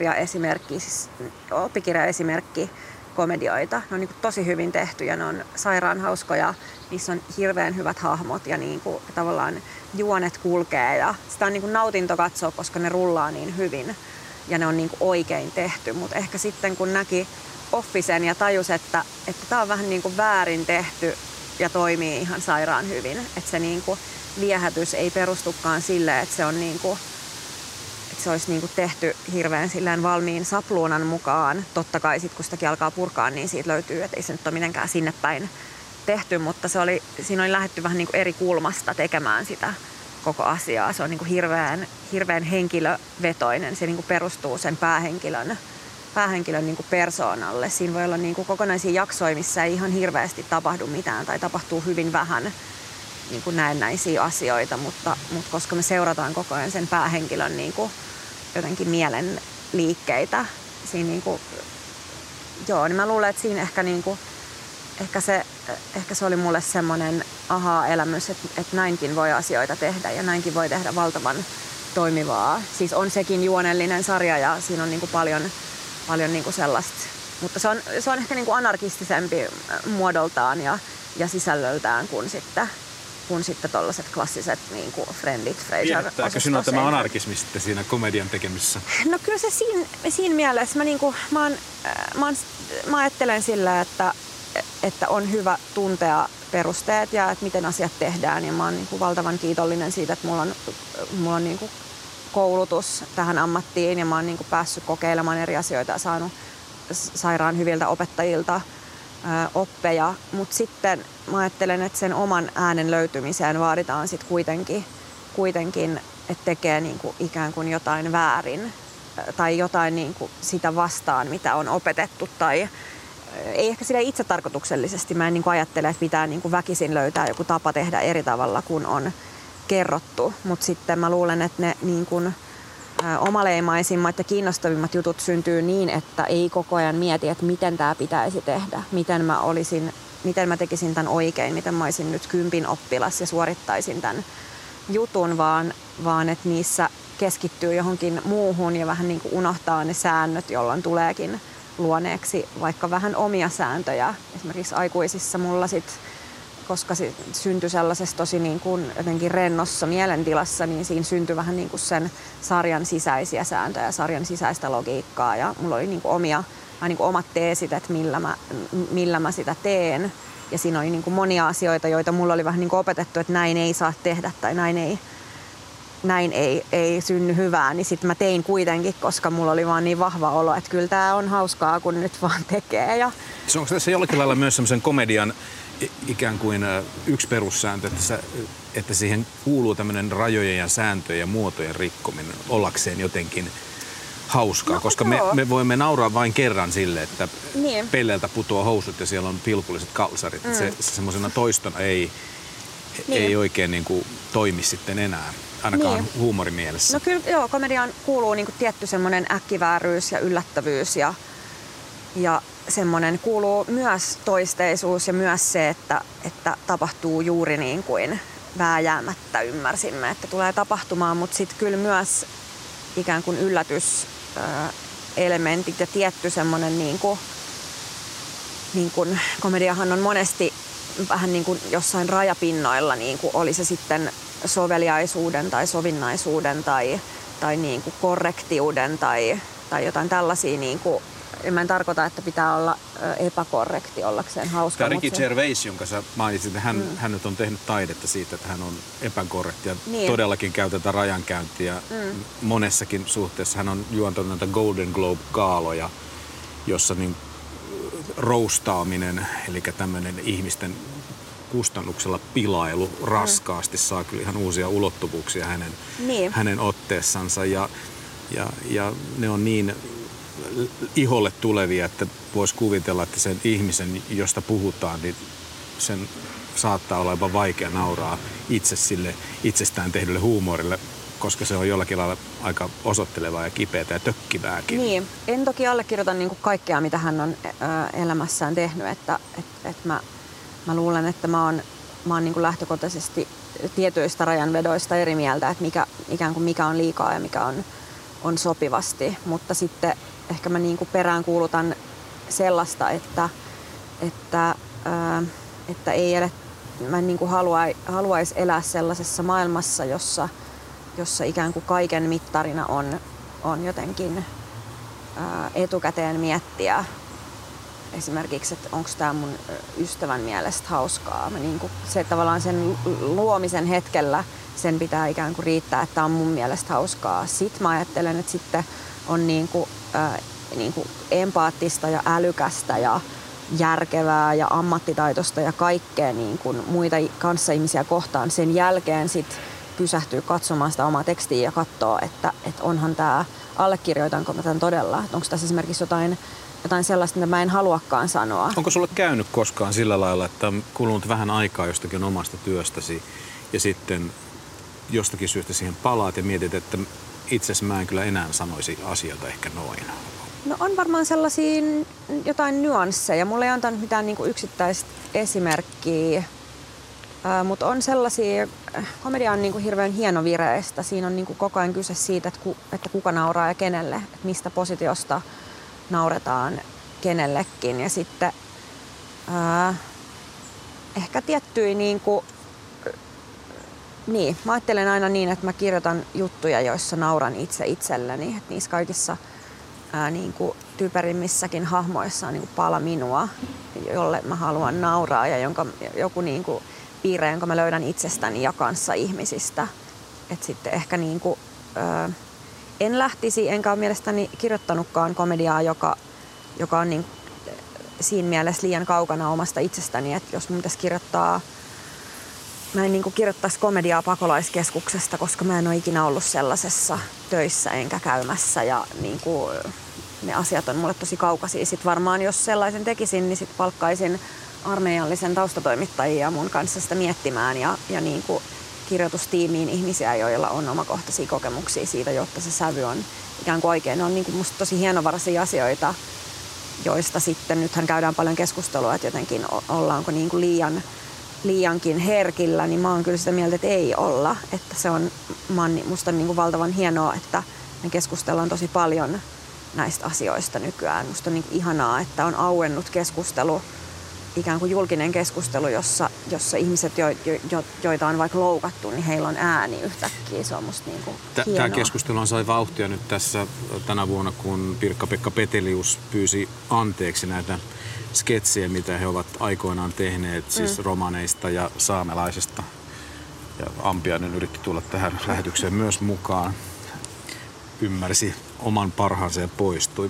oppikirjaesimerkki komedioita. Ne on niin kuin tosi hyvin tehty ja ne on sairaan hauskoja. Niissä on hirveän hyvät hahmot ja niin kuin tavallaan juonet kulkee ja sitä on niin kuin nautinto katsoa, koska ne rullaa niin hyvin ja ne on niin kuin oikein tehty. Mutta ehkä sitten kun näki Officen ja tajusi, että tämä on vähän niin kuin väärin tehty ja toimii ihan sairaan hyvin. Että se niin kuin viehätys ei perustukaan sille, että se on niin kuin se olisi niin kuin tehty hirveän silleen valmiin sapluunan mukaan. Totta kai sitten kun sitäkin alkaa purkaa, niin siitä löytyy, että ei se nyt ole mitenkään sinne päin tehty, mutta siinä oli lähdetty vähän niin kuin eri kulmasta tekemään sitä koko asiaa. Se on niin kuin hirveän henkilövetoinen. Se niin kuin perustuu sen päähenkilön niin kuin persoonalle. Siinä voi olla niin kuin kokonaisia jaksoja, missä ei ihan hirveästi tapahdu mitään tai tapahtuu hyvin vähän niin kuin näennäisiä asioita, mutta koska me seurataan koko ajan sen päähenkilön niin kuin jotenkin mielen liikkeitä, siinä niin kuin, niin mä luulen, että siinä ehkä se oli mulle semmoinen aha-elämys, että näinkin voi asioita tehdä ja näinkin voi tehdä valtavan toimivaa. Siis on sekin juonellinen sarja ja siinä on niin kuin paljon niin kuin sellaista, mutta se on ehkä niin kuin anarkistisempi muodoltaan ja sisällöltään kuin sitten tollaset klassiset niin kuin Friendit, Frasier. Viehättääkö sinua tämä anarkismi sitten siinä komedian tekemisessä? No kyllä se siinä mielessä. Mä ajattelen sillä, että on hyvä tuntea perusteet ja että miten asiat tehdään. Ja mä oon niin kuin valtavan kiitollinen siitä, että mulla on niin kuin koulutus tähän ammattiin ja mä oon niin kuin päässyt kokeilemaan eri asioita ja saanut sairaan hyviltä opettajilta oppeja, mutta sitten mä ajattelen, että sen oman äänen löytymiseen vaaditaan sitten kuitenkin, että tekee niinku ikään kuin jotain väärin tai jotain niinku sitä vastaan, mitä on opetettu tai ei ehkä sille itse tarkoituksellisesti. Mä en niinku ajattele, että pitää niinku väkisin löytää joku tapa tehdä eri tavalla kuin on kerrottu, mutta sitten mä luulen, että ne niinku omaleimaisimmat ja kiinnostavimmat jutut syntyy niin, että ei koko ajan mieti, että miten tämä pitäisi tehdä, miten mä tekisin tämän oikein, miten mä olisin nyt 10 oppilas ja suorittaisin tämän jutun, vaan että niissä keskittyy johonkin muuhun ja vähän niin kuin unohtaa ne säännöt, jolloin tuleekin luoneeksi vaikka vähän omia sääntöjä. Esimerkiksi aikuisissa mulla sitten, koska se syntyi sellaisessa tosi niin kuin jotenkin rennossa mielentilassa, niin siinä syntyi vähän niin kuin sen sarjan sisäisiä sääntöjä, sarjan sisäistä logiikkaa ja mulla oli niin kuin niin kuin omat teesit, että millä mä sitä teen. Ja siinä oli niin kuin monia asioita, joita mulla oli vähän niin kuin opetettu, että näin ei saa tehdä tai näin ei synny hyvää, niin sitten mä tein kuitenkin, koska mulla oli vaan niin vahva olo, että kyllä tää on hauskaa, kun nyt vaan tekee. Ja onko tässä jollakin lailla myös semmoisen komedian ikään kuin yksi perussääntö, että siihen kuuluu tämmöinen rajojen ja sääntöjen ja muotojen rikkominen ollakseen jotenkin hauskaa, koska me voimme nauraa vain kerran sille, että niin. Pelleltä putoaa housut ja siellä on pilkulliset kalsarit. Se semmoisena toistona ei oikein niin kuin toimi sitten enää, ainakaan huumorimielessä. No kyllä joo, komediaan kuuluu niin kuin tietty semmoinen äkkivääryys ja yllättävyys ja semmoinen kuuluu myös toisteisuus ja myös se, että tapahtuu juuri niin kuin vääjäämättä ymmärsimme, että tulee tapahtumaan, mutta sitten kyllä myös ikään kuin yllätyselementit ja tietty semmoinen niin kuin komediahan on monesti vähän niin kuin jossain rajapinnoilla, niin kuin oli se sitten soveliaisuuden tai sovinnaisuuden tai niin kuin korrektiuden tai jotain tällaisia niin kuin, mä en tarkoita, että pitää olla epäkorrekti ollakseen hauska. Tämä Ricky Gervais, jonka sä mainitsit, että hän nyt on tehnyt taidetta siitä, että hän on epäkorrekti ja todellakin käy tätä rajankäyntiä monessakin suhteessa. Hän on juontanut näitä Golden Globe-gaaloja, jossa niin roustaaminen, eli tämmöinen ihmisten kustannuksella pilailu raskaasti saa kyllä ihan uusia ulottuvuuksia hänen otteessansa ja ne on niin iholle tulevia, että voisi kuvitella, että sen ihmisen, josta puhutaan, niin sen saattaa olla jopa vaikea nauraa itse sille itsestään tehdylle huumorille, koska se on jollakin lailla aika osoittelevaa ja kipeätä ja tökkivääkin. Niin, en toki allekirjoita niin kuin kaikkea, mitä hän on elämässään tehnyt, että mä luulen, että mä oon niin kuin lähtökohtaisesti tietyistä rajanvedoista eri mieltä, että mikä on liikaa ja mikä on sopivasti, mutta sitten ehkä mä niin kuin peräänkuulutan sellaista, että mä en niin kuin haluaisi elää sellaisessa maailmassa, jossa ikään kuin kaiken mittarina on jotenkin etukäteen miettiä esimerkiksi, että onko tämä mun ystävän mielestä hauskaa. Mä niin kuin, se tavallaan sen luomisen hetkellä sen pitää ikään kuin riittää, että tämä on mun mielestä hauskaa. Sitten mä ajattelen, että sitten on niin kuin empaattista ja älykästä ja järkevää ja ammattitaitoista ja kaikkea niin kuin muita kanssaihmisiä kohtaan. Sen jälkeen sitten pysähtyy katsomaan sitä omaa tekstiä ja katsoo, että onhan tämä, allekirjoitanko mä tämän todella. Onko tässä esimerkiksi jotain sellaista, mitä mä en haluakaan sanoa. Onko sulle käynyt koskaan sillä lailla, että on kulunut vähän aikaa jostakin omasta työstäsi ja sitten jostakin syystä siihen palaat ja mietit, että itse asiassa mä en kyllä enää sanoisi asioita ehkä noin? No on varmaan sellaisia jotain nyansseja. Mulla ei antanut mitään niin kuin yksittäistä esimerkkiä, mutta on sellaisia, komedia on niin kuin hirveän hienovireistä. Siinä on niin kuin koko ajan kyse siitä, että kuka nauraa ja kenelle, että mistä positiosta nauretaan kenellekin. Ja sitten ehkä tiettyjä mä ajattelen aina niin, että mä kirjoitan juttuja, joissa nauran itse itselleni. Että niissä kaikissa typerimmissäkin hahmoissa on pala minua, jolle mä haluan nauraa ja joku piirre, jonka mä löydän itsestäni ja kanssa ihmisistä. Et sitten ehkä en lähtisi, enkä ole mielestäni kirjoittanutkaan komediaa, joka on siinä mielessä liian kaukana omasta itsestäni, että jos mun pitäisi kirjoittaa, mä en niin kuin kirjoittaisi komediaa Pakolaiskeskuksesta, koska mä en ole ikinä ollut sellaisessa töissä enkä käymässä ja niin kuin ne asiat on mulle tosi kaukaisia. Sitten varmaan jos sellaisen tekisin, niin sitten palkkaisin armeijallisen taustatoimittajia mun kanssa sitä miettimään ja niin kuin kirjoitustiimiin ihmisiä, joilla on omakohtaisia kokemuksia siitä, jotta se sävy on ikään kuin oikein. Ne on niin kuin musta tosi hienovaraisia asioita, joista sitten nythän käydään paljon keskustelua, että jotenkin ollaanko niin kuin liiankin herkillä, niin mä oon kyllä sitä mieltä, että ei olla. Että se on musta niin kuin valtavan hienoa, että me keskustellaan tosi paljon näistä asioista nykyään. Musta on niin kuin ihanaa, että on auennut keskustelu, ikään kuin julkinen keskustelu, jossa ihmiset, joita on vaikka loukattu, niin heillä on ääni yhtäkkiä. Se on musta niin kuin hienoa. Tämä keskustelu sai vauhtia nyt tässä tänä vuonna, kun Pirkka-Pekka Petelius pyysi anteeksi näitä sketsejä, mitä he ovat aikoinaan tehneet, siis romaneista ja saamelaisesta. Ja Ampiainen yritti tulla tähän lähetykseen myös mukaan. Ymmärsi oman parhaansa ja poistui.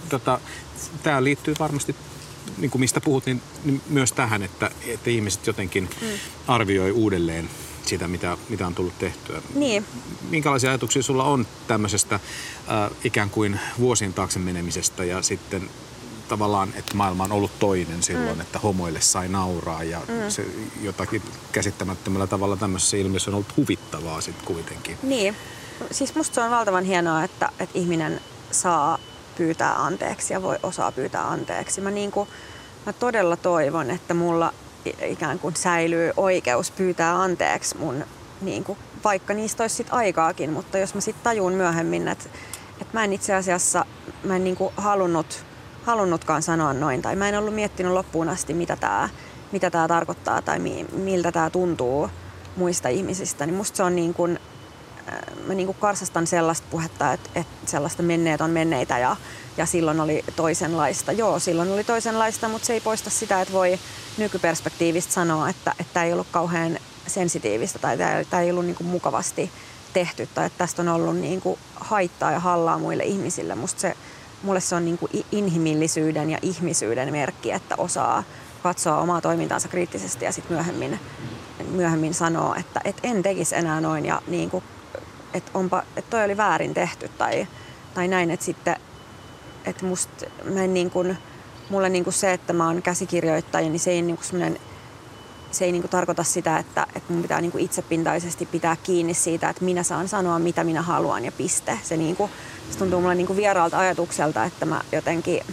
Tämä liittyy varmasti, niin kuin mistä puhut, niin myös tähän, että ihmiset jotenkin arvioi uudelleen sitä, mitä on tullut tehtyä. Niin. Minkälaisia ajatuksia sulla on tämmöisestä ikään kuin vuosien taakse menemisestä ja sitten tavallaan, että maailma on ollut toinen silloin, että homoille sai nauraa ja se jotakin käsittämättömällä tavalla tämmöisessä ilmiössä on ollut huvittavaa sitten kuitenkin. Niin. Siis musta se on valtavan hienoa, että ihminen saa pyytää anteeksi ja osaa pyytää anteeksi. Mä todella toivon, että mulla ikään kuin säilyy oikeus pyytää anteeksi mun, niin kuin, vaikka niistä olisi sit aikaakin, mutta jos mä sit tajun myöhemmin, että mä en itse asiassa niin kuin halunnutkaan sanoa noin tai mä en ollut miettinyt loppuun asti, mitä tää tarkoittaa tai miltä tää tuntuu muista ihmisistä, niin musta se on niin kuin, mä niin kuin karsastan sellaista puhetta, että sellaista menneet on menneitä ja silloin oli toisenlaista. Joo, silloin oli toisenlaista, mutta se ei poista sitä, että voi nykyperspektiivistä sanoa, että ei ollut kauhean sensitiivistä tai tämä ei ollut niin kuin mukavasti tehty tai että tästä on ollut niin kuin haittaa ja hallaa muille ihmisille. Mulle se on niin kuin inhimillisyyden ja ihmisyyden merkki, että osaa katsoa omaa toimintaansa kriittisesti ja sitten myöhemmin sanoo, että en tekisi enää noin ja niin kuin, että toi oli väärin tehty tai näin, että sitten että mä en niin kuin, mulle niin kuin se, että mä oon käsikirjoittaja, niin se ei niin kuin se ei niin kuin tarkoita sitä, että mun pitää niin kuin itsepintaisesti pitää kiinni siitä, että minä saan sanoa, mitä minä haluan ja piste. Se tuntuu mulle niin kuin vieraalta ajatukselta, että mä jotenkin,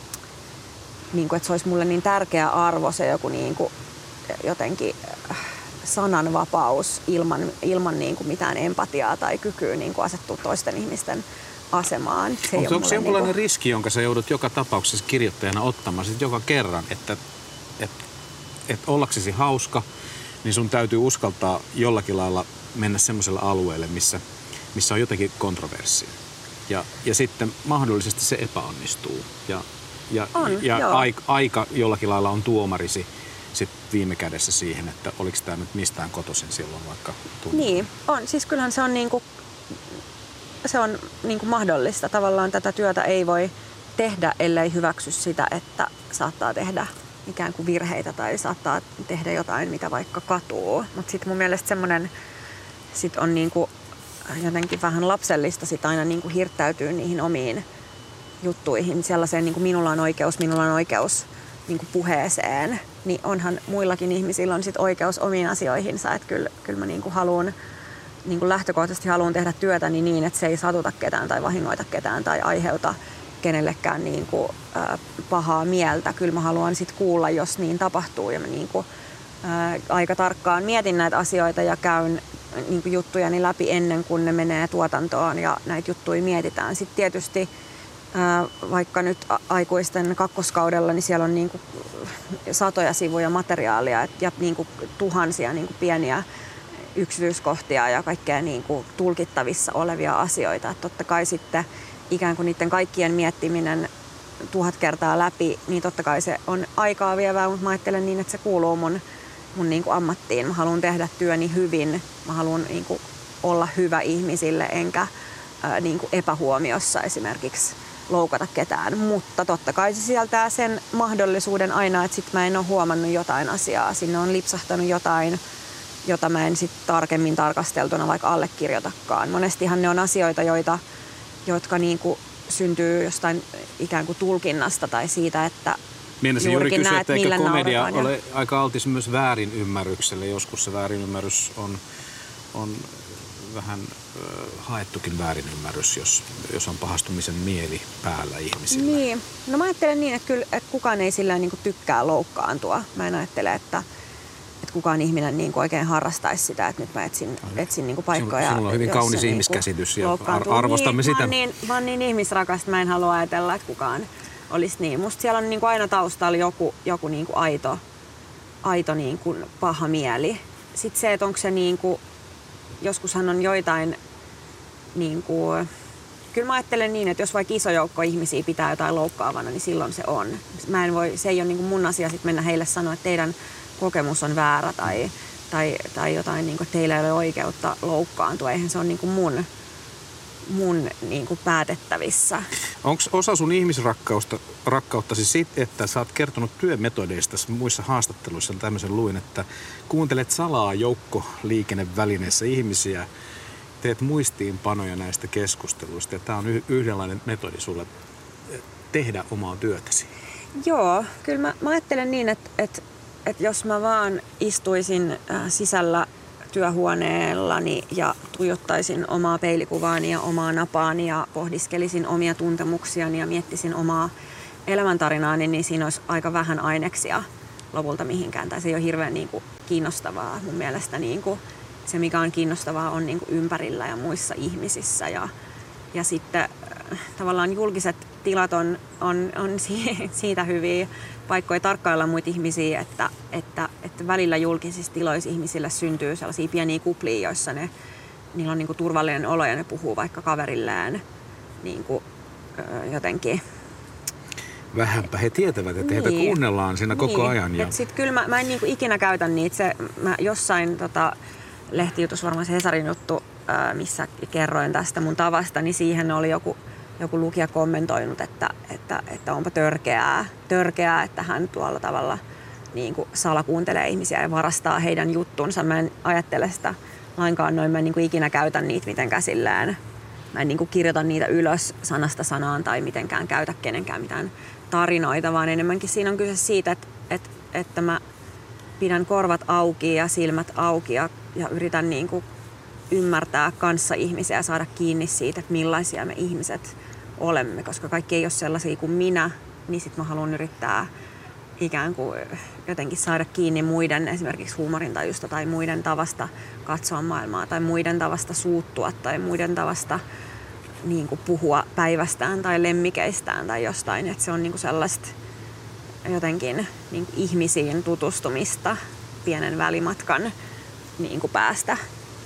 niin kuin, että se olisi mulle niin tärkeä arvo se joku niin kuin, jotenkin sananvapaus ilman niin kuin mitään empatiaa tai kykyä niin kuin asettua toisten ihmisten asemaan. Onko se jonkinlainen riski, jonka sä joudut joka tapauksessa kirjoittajana ottamaan sit joka kerran, että ollaksesi hauska, niin sun täytyy uskaltaa jollakin lailla mennä semmoiselle alueelle, missä on jotakin kontroversia. Ja sitten mahdollisesti se epäonnistuu. Ja aika jollakin lailla on tuomarisi sit viime kädessä siihen, että oliko tämä nyt mistään kotoisin silloin vaikka tuntuu. Niin, on. Siis kyllähän se on niinku mahdollista. Tavallaan tätä työtä ei voi tehdä, ellei hyväksy sitä, että saattaa tehdä ikään kuin virheitä tai saattaa tehdä jotain, mitä vaikka katuu. Mutta sitten mun mielestä semmoinen sit on niinku jotenkin vähän lapsellista sit aina niinku hirttäytyy niihin omiin juttuihin. Sellaiseen niinku minulla on oikeus niinku puheeseen. Niin onhan muillakin ihmisillä on sit oikeus omiin asioihinsa. Että kyllä mä niinku lähtökohtaisesti haluan tehdä työtäni niin, että se ei satuta ketään tai vahingoita ketään tai aiheuta kenellekään pahaa mieltä. Kyllä mä haluan sitten kuulla, jos niin tapahtuu. Ja mä aika tarkkaan mietin näitä asioita ja käyn juttujani läpi ennen kuin ne menee tuotantoon ja näitä juttuja mietitään. Sitten tietysti vaikka nyt aikuisten kakkoskaudella, niin siellä on satoja sivuja materiaalia ja tuhansia pieniä yksityiskohtia ja kaikkea tulkittavissa olevia asioita. Että totta kai sitten ikään kuin niiden kaikkien miettiminen 1000 kertaa läpi, niin totta kai se on aikaa vievää, mutta mä ajattelen niin, että se kuuluu mun ammattiin. Mä haluan tehdä työni hyvin, mä haluan olla hyvä ihmisille, enkä epähuomiossa esimerkiksi loukata ketään, mutta totta kai se sisältää sen mahdollisuuden aina, että sit mä en ole huomannut jotain asiaa. Sinne on lipsahtanut jotain, jota mä en sit tarkemmin tarkasteltuna vaikka allekirjoitakaan. Monestihan ne on asioita, jotka niinku syntyy jostain ikään kuin tulkinnasta tai siitä, että Mielestäni juuri kysyä, että eikö komedia ole ja aika altis myös väärinymmärrykselle. Joskus se väärinymmärrys on vähän haettukin väärinymmärrys, jos on pahastumisen mieli päällä ihmisillä. Niin. No mä ajattelen niin, että kyllä että kukaan ei sillä niin kuin tykkää loukkaantua. Mä en ajattele, että kukaan ihminen niin kuin oikein harrastaisi sitä, että nyt mä etsin niin kuin paikkoja. Sinulla on hyvin kaunis ihmiskäsitys ja arvostamme sitä. Mä oon niin ihmisrakas, että mä en halua ajatella, että kukaan olisi niin. Musta siellä on niin kuin aina taustalla joku niin kuin aito niin kuin paha mieli. Sitten se, että onko se niin kuin, joskushan on joitain, niin kuin, kyllä mä ajattelen niin, että jos vaikka iso joukko ihmisiä pitää jotain loukkaavana, niin silloin se on. Se ei ole niin kuin mun asia sit mennä heille sanoa, että teidän kokemus on väärä tai jotain, niin kuin, että teillä ei ole oikeutta loukkaantua. Eihän se ole niin kuin mun niin kuin päätettävissä. Onko osa sun ihmisrakkauttasi siitä, että sä oot kertonut työmetodeista muissa haastatteluissa, tämmöisen luin, että kuuntelet salaa joukkoliikennevälineissä ihmisiä, teet muistiinpanoja näistä keskusteluista ja tämä on yhdenlainen metodi sulle tehdä omaa työtäsi? Joo, kyllä mä ajattelen niin, että jos mä vaan istuisin sisällä työhuoneellani ja tuijottaisin omaa peilikuvaani ja omaa napaani ja pohdiskelisin omia tuntemuksiani ja miettisin omaa elämäntarinaani, niin siinä olisi aika vähän aineksia lopulta mihinkään. Tai se ei ole hirveän niin kuin kiinnostavaa. Mun mielestä niin kuin se, mikä on kiinnostavaa, on niin kuin ympärillä ja muissa ihmisissä. Ja sitten tavallaan julkiset tilat on siitä hyviä paikkoja tarkkailla muita ihmisiä, että välillä julkisissa tiloissa ihmisille syntyy sellaisia pieniä kuplia, joissa niillä on niin kuin turvallinen olo ja ne puhuu vaikka kaverilleen niin kuin, jotenkin. Vähänpä he tietävät, että heitä kuunnellaan siinä koko ajan. Ja sitten kyllä mä en niin kuin ikinä käytä niitä. Mä jossain lehtijutussa, varmaan se Hesarin juttu, missä kerroin tästä mun tavasta, niin siihen oli joku lukija kommentoinut, että onpa törkeää, että hän tuolla tavalla niin kuin salakuuntelee ihmisiä ja varastaa heidän juttunsa. Mä en ajattele sitä lainkaan noin, mä en niin kuin ikinä käytä niitä mitenkään sillään. Mä en niin kuin kirjoita niitä ylös sanasta sanaan tai mitenkään käytä kenenkään mitään tarinoita, vaan enemmänkin siinä on kyse siitä, että mä pidän korvat auki ja silmät auki ja yritän niin kuin ymmärtää kanssaihmisiä ja saada kiinni siitä, että millaisia me ihmiset olemme, koska kaikki ei ole sellaisia kuin minä, niin sit mä haluan yrittää ikään kuin jotenkin saada kiinni muiden esimerkiksi huumorintajusta tai muiden tavasta katsoa maailmaa tai muiden tavasta suuttua tai muiden tavasta niin kuin puhua päivästään tai lemmikeistään tai jostain, että se on niin kuin sellaista jotenkin niin kuin ihmisiin tutustumista pienen välimatkan niin kuin päästä.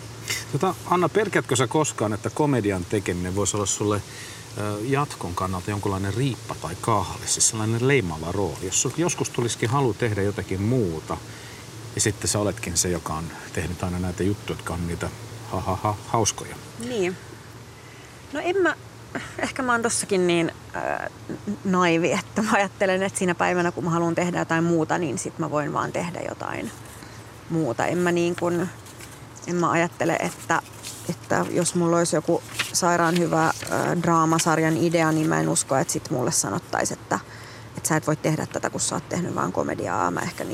Anna, pelkäätkö sä koskaan, että komedian tekeminen voisi olla sulle jatkon kannalta jonkunlainen riippa tai kaahale, siis sellainen leimaava rooli? Jos joskus tulisikin halu tehdä jotakin muuta ja sitten sä oletkin se, joka on tehnyt aina näitä juttuja, jotka on niitä hauskoja. Niin. No ehkä mä oon tossakin niin naivi, että mä ajattelen, että siinä päivänä kun mä haluan tehdä jotain muuta, niin sit mä voin vaan tehdä jotain muuta. En mä ajattele, että jos mulla olisi joku sairaan hyvä draamasarjan idea, niin mä en usko, että sit mulle sanottaisi, että sä et voi tehdä tätä, kun sä oot tehnyt vaan komediaa. Mä ehkä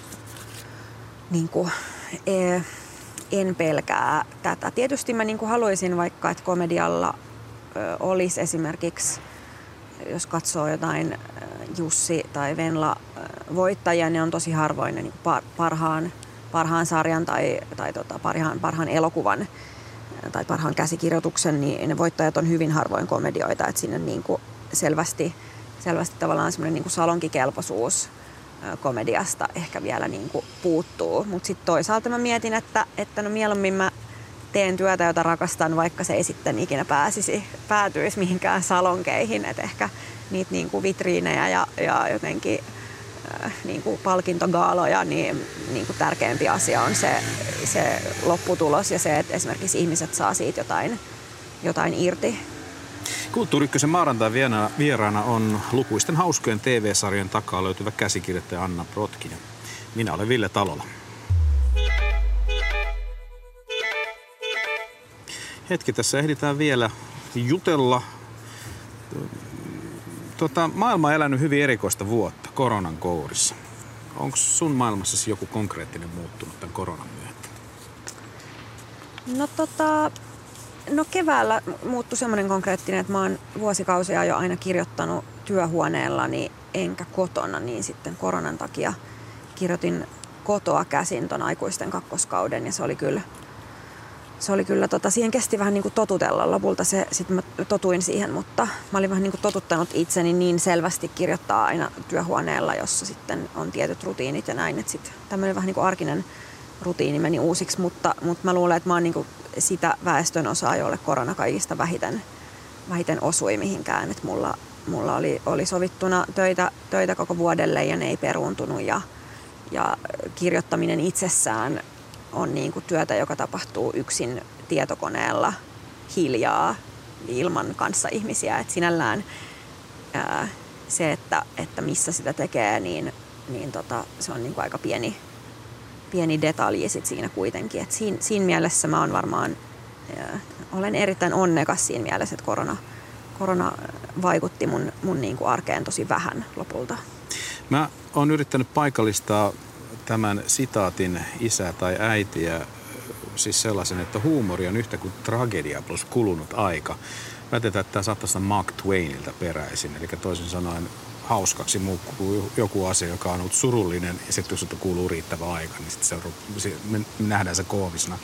en pelkää tätä. Tietysti mä haluaisin vaikka, että komedialla olisi esimerkiksi, jos katsoo jotain Jussi tai Venla voittajia, ne on tosi harvoin ne parhaan sarjan tai parhaan elokuvan tai parhaan käsikirjoituksen, niin ne voittajat on hyvin harvoin komedioita, että sinne selvästi tavallaan semmoinen salonkikelpoisuus komediasta ehkä vielä puuttuu. Mutta sitten toisaalta mä mietin, että no mieluummin mä teen työtä, jota rakastan, vaikka se ei sitten ikinä päätyisi mihinkään salonkeihin. Että ehkä niitä vitriinejä ja jotenkin palkintogaaloja, niin tärkeämpi asia on se lopputulos ja se, että esimerkiksi ihmiset saa siitä jotain irti. Kulttuuri Ykkösen maanantain vieraana on lukuisten hauskojen TV-sarjojen takaa löytyvä käsikirjoittaja Anna Protkinen. Minä olen Ville Talola. Hetki, tässä ehditään vielä jutella. Maailma on elänyt hyvin erikoista vuotta koronan kourissa. Onko sun maailmassasi joku konkreettinen muuttunut tämän koronan myötä? No keväällä muuttui semmoinen konkreettinen, että mä oon vuosikausia jo aina kirjoittanut työhuoneellani enkä kotona, niin sitten koronan takia kirjoitin kotoa käsin ton aikuisten kakkoskauden ja se oli kyllä siihen kesti vähän niin kuin totutella. Lopulta sitten mä totuin siihen, mutta mä olin vähän niin kuin totuttanut itseni niin selvästi kirjoittaa aina työhuoneella, jossa sitten on tietyt rutiinit ja näin, että sitten tämmöinen vähän niin kuin arkinen rutiini meni uusiksi, mutta mä luulen, että mä oon niin kuin sitä väestönosaa, jolle korona kaikista vähiten osui mihinkään, että mulla oli sovittuna töitä koko vuodelle ja ne ei peruuntunut ja kirjoittaminen itsessään on niin kuin työtä, joka tapahtuu yksin tietokoneella hiljaa ilman kanssaihmisiä. Et sinällään se, että missä sitä tekee, niin se on niin kuin aika pieni detalji sit siinä kuitenkin. Et siinä mielessä mä olen erittäin onnekas siinä mielessä, että korona vaikutti mun niin kuin arkeen tosi vähän lopulta. Mä oon yrittänyt paikallistaa tämän sitaatin isä tai äitiä siis sellaisen, että huumori on yhtä kuin tragedia plus kulunut aika. Väitetään, että tämä saattaisi olla Mark Twainilta peräisin, eli toisin sanoen hauskaksi muuttuu joku asia, joka on ollut surullinen ja sitten jos kuuluu riittävä aika, niin sitten me nähdään se koomisena.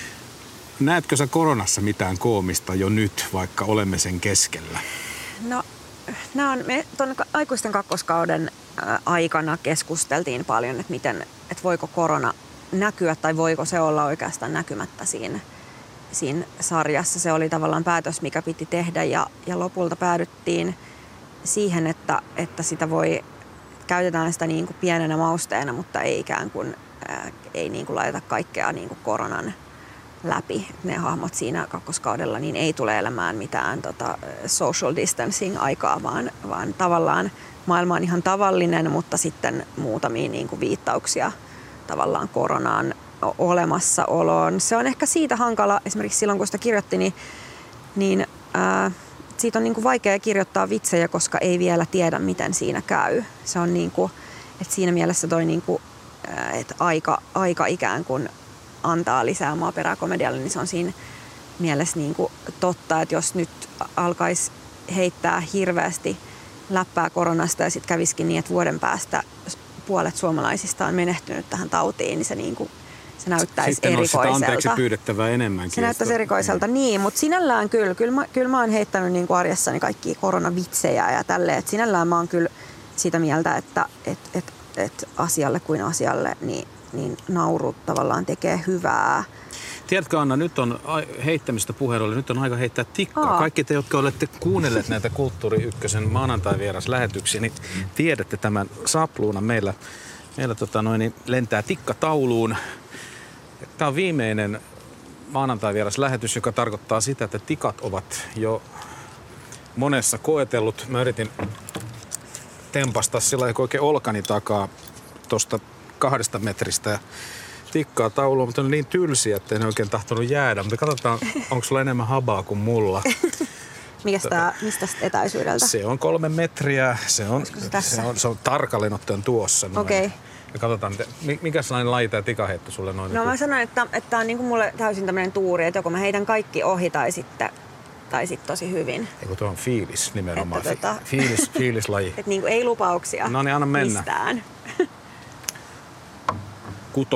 Näetkö sä koronassa mitään koomista jo nyt, vaikka olemme sen keskellä? No, me tuon aikuisten kakkoskauden aikana keskusteltiin paljon, että voiko korona näkyä tai voiko se olla oikeastaan näkymättä siinä sarjassa. Se oli tavallaan päätös, mikä piti tehdä ja lopulta päädyttiin siihen, että sitä käytetään sitä niin kuin pienenä mausteena, mutta ei ikään kuin ei niin kuin laiteta kaikkea niin kuin koronan läpi. Ne hahmot siinä kakkoskaudella niin ei tule elämään mitään social distancing aikaa, vaan tavallaan maailma on ihan tavallinen, mutta sitten muutamia niin kuin viittauksia tavallaan koronaan olemassaoloon. Se on ehkä siitä hankala, esimerkiksi silloin kun sitä kirjoitti, niin siitä on niin kuin vaikea kirjoittaa vitsejä, koska ei vielä tiedä, miten siinä käy. Se on niin kuin, että siinä mielessä toi niin kuin, että aika ikään kuin antaa lisää maaperää komedialle, niin se on siinä mielessä niin kuin totta, että jos nyt alkaisi heittää hirveästi läppää koronasta ja sitten kävisikin niin, että vuoden päästä puolet suomalaisista on menehtynyt tähän tautiin, niin se näyttäisi sitten erikoiselta. Sitten anteeksi pyydettävää enemmänkin. Se näyttäisi erikoiselta, niin, mutta sinällään kyllä mä oon heittänyt niin kuin arjessani kaikkia koronavitsejä ja tälleen, että sinällään mä oon kyllä sitä mieltä, että asialle kuin asialle, niin nauru tavallaan tekee hyvää. Tiedätkö Anna, nyt on heittämistä puhelulle, nyt on aika heittää tikkaa. Kaikki te, jotka olette kuunnelleet näitä Kulttuuri Ykkösen maanantai-vieraslähetyksiä, niin tiedätte tämän sapluunan. Meillä lentää tikka tauluun. Tämä on viimeinen maanantai-vieraslähetys, joka tarkoittaa sitä, että tikat ovat jo monessa koetellut. Mä yritin tempasta sillä oikein olkani takaa tuosta 2 metristä tikkaa tauluun, mutta on niin tylsiä, ettei ne oikein tahtonut jäädä. Mutta katsotaan, onko sulla enemmän habaa kuin mulla. Mistä etäisyydeltä? Se on 3 metriä. Se on tarkalleen ottaen tuossa. Okei. Ja katsotaan, mikä sellainen laji tämä tikaheitto sulle noin? No mä sanoin, että tämä on niin kuin mulle täysin tämmöinen tuuri, että joko mä heitän kaikki ohi tai sitten tosi hyvin. Eiku tuo on fiilis nimenomaan. Että Fiilislaji. Että niin kuin ei lupauksia. No niin, anna mennä. Mistään. 6.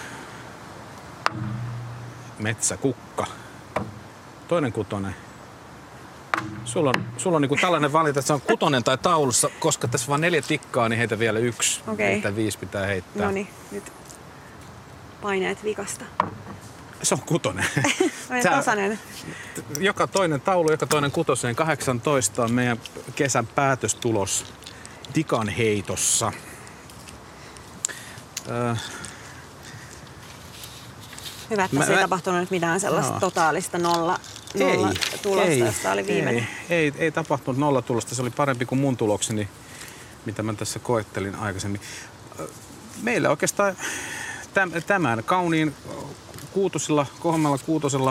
Metsäkukka. 2. 6. Sulla on niinku tällainen valinta, että se on 6 tai taulussa, koska tässä vaan 4 tikkaa, niin heitä vielä 1. Okei. Heitä 5 pitää heittää. Noniin, nyt paineet vikasta. Se on 6. Tasainen. Joka toinen taulu, joka toinen 6. 18 on meidän kesän päätöstulos tikan heitossa. Hyvä, että tässä ei tapahtunut nyt mitään sellaista totaalista tulosta, josta oli viimeinen? Ei tapahtunut nollatulosta. Se oli parempi kuin mun tulokseni, mitä mä tässä koettelin aikaisemmin. Meillä oikeastaan tämän kauniin kohommalla kuutosella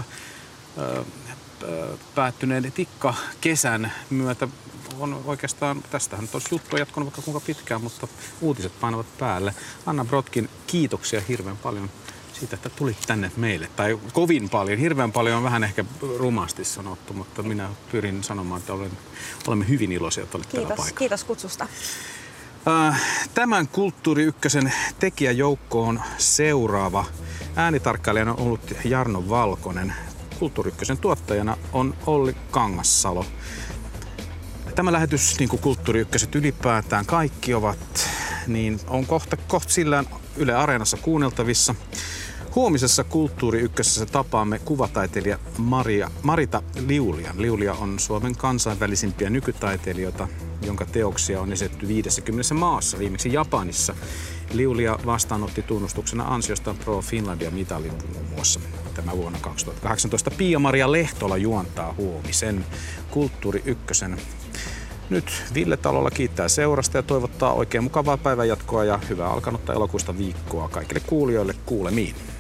päättyneen tikkakesän myötä on oikeastaan, tästähän olisi juttua jatkunut vaikka kuinka pitkään, mutta uutiset painavat päälle. Anna Brodkin, kiitoksia hirveän paljon siitä, että tulit tänne meille. Tai kovin paljon, hirveän paljon on vähän ehkä rumasti sanottu, mutta minä pyrin sanomaan, että olemme hyvin iloisia, että olet täällä paikalla. Kiitos kutsusta. Tämän Kulttuuri Ykkösen tekijäjoukko on seuraava. Äänitarkkailijana on ollut Jarno Valkonen. Kulttuuri Ykkösen tuottajana on Olli Kangassalo. Tämä lähetys, niin kuin Kulttuuri Ykköset ylipäätään kaikki ovat, niin on kohta sillään Yle Areenassa kuunneltavissa. Huomisessa Kulttuuri Ykkösessä tapaamme kuvataiteilija Marita Liulian. Liulia on Suomen kansainvälisimpiä nykytaiteilijoita, jonka teoksia on esitetty 50 maassa, viimeksi Japanissa. Liulia vastaanotti tunnustuksena ansiostaan Pro Finlandia-mitalin muun muassa tämä vuonna 2018. Pia-Maria Lehtola juontaa huomisen Kulttuuri Ykkösen. Nyt Ville Talolla kiittää seurasta ja toivottaa oikein mukavaa päivänjatkoa ja hyvää alkanutta elokuista viikkoa kaikille kuulijoille. Kuulemiin.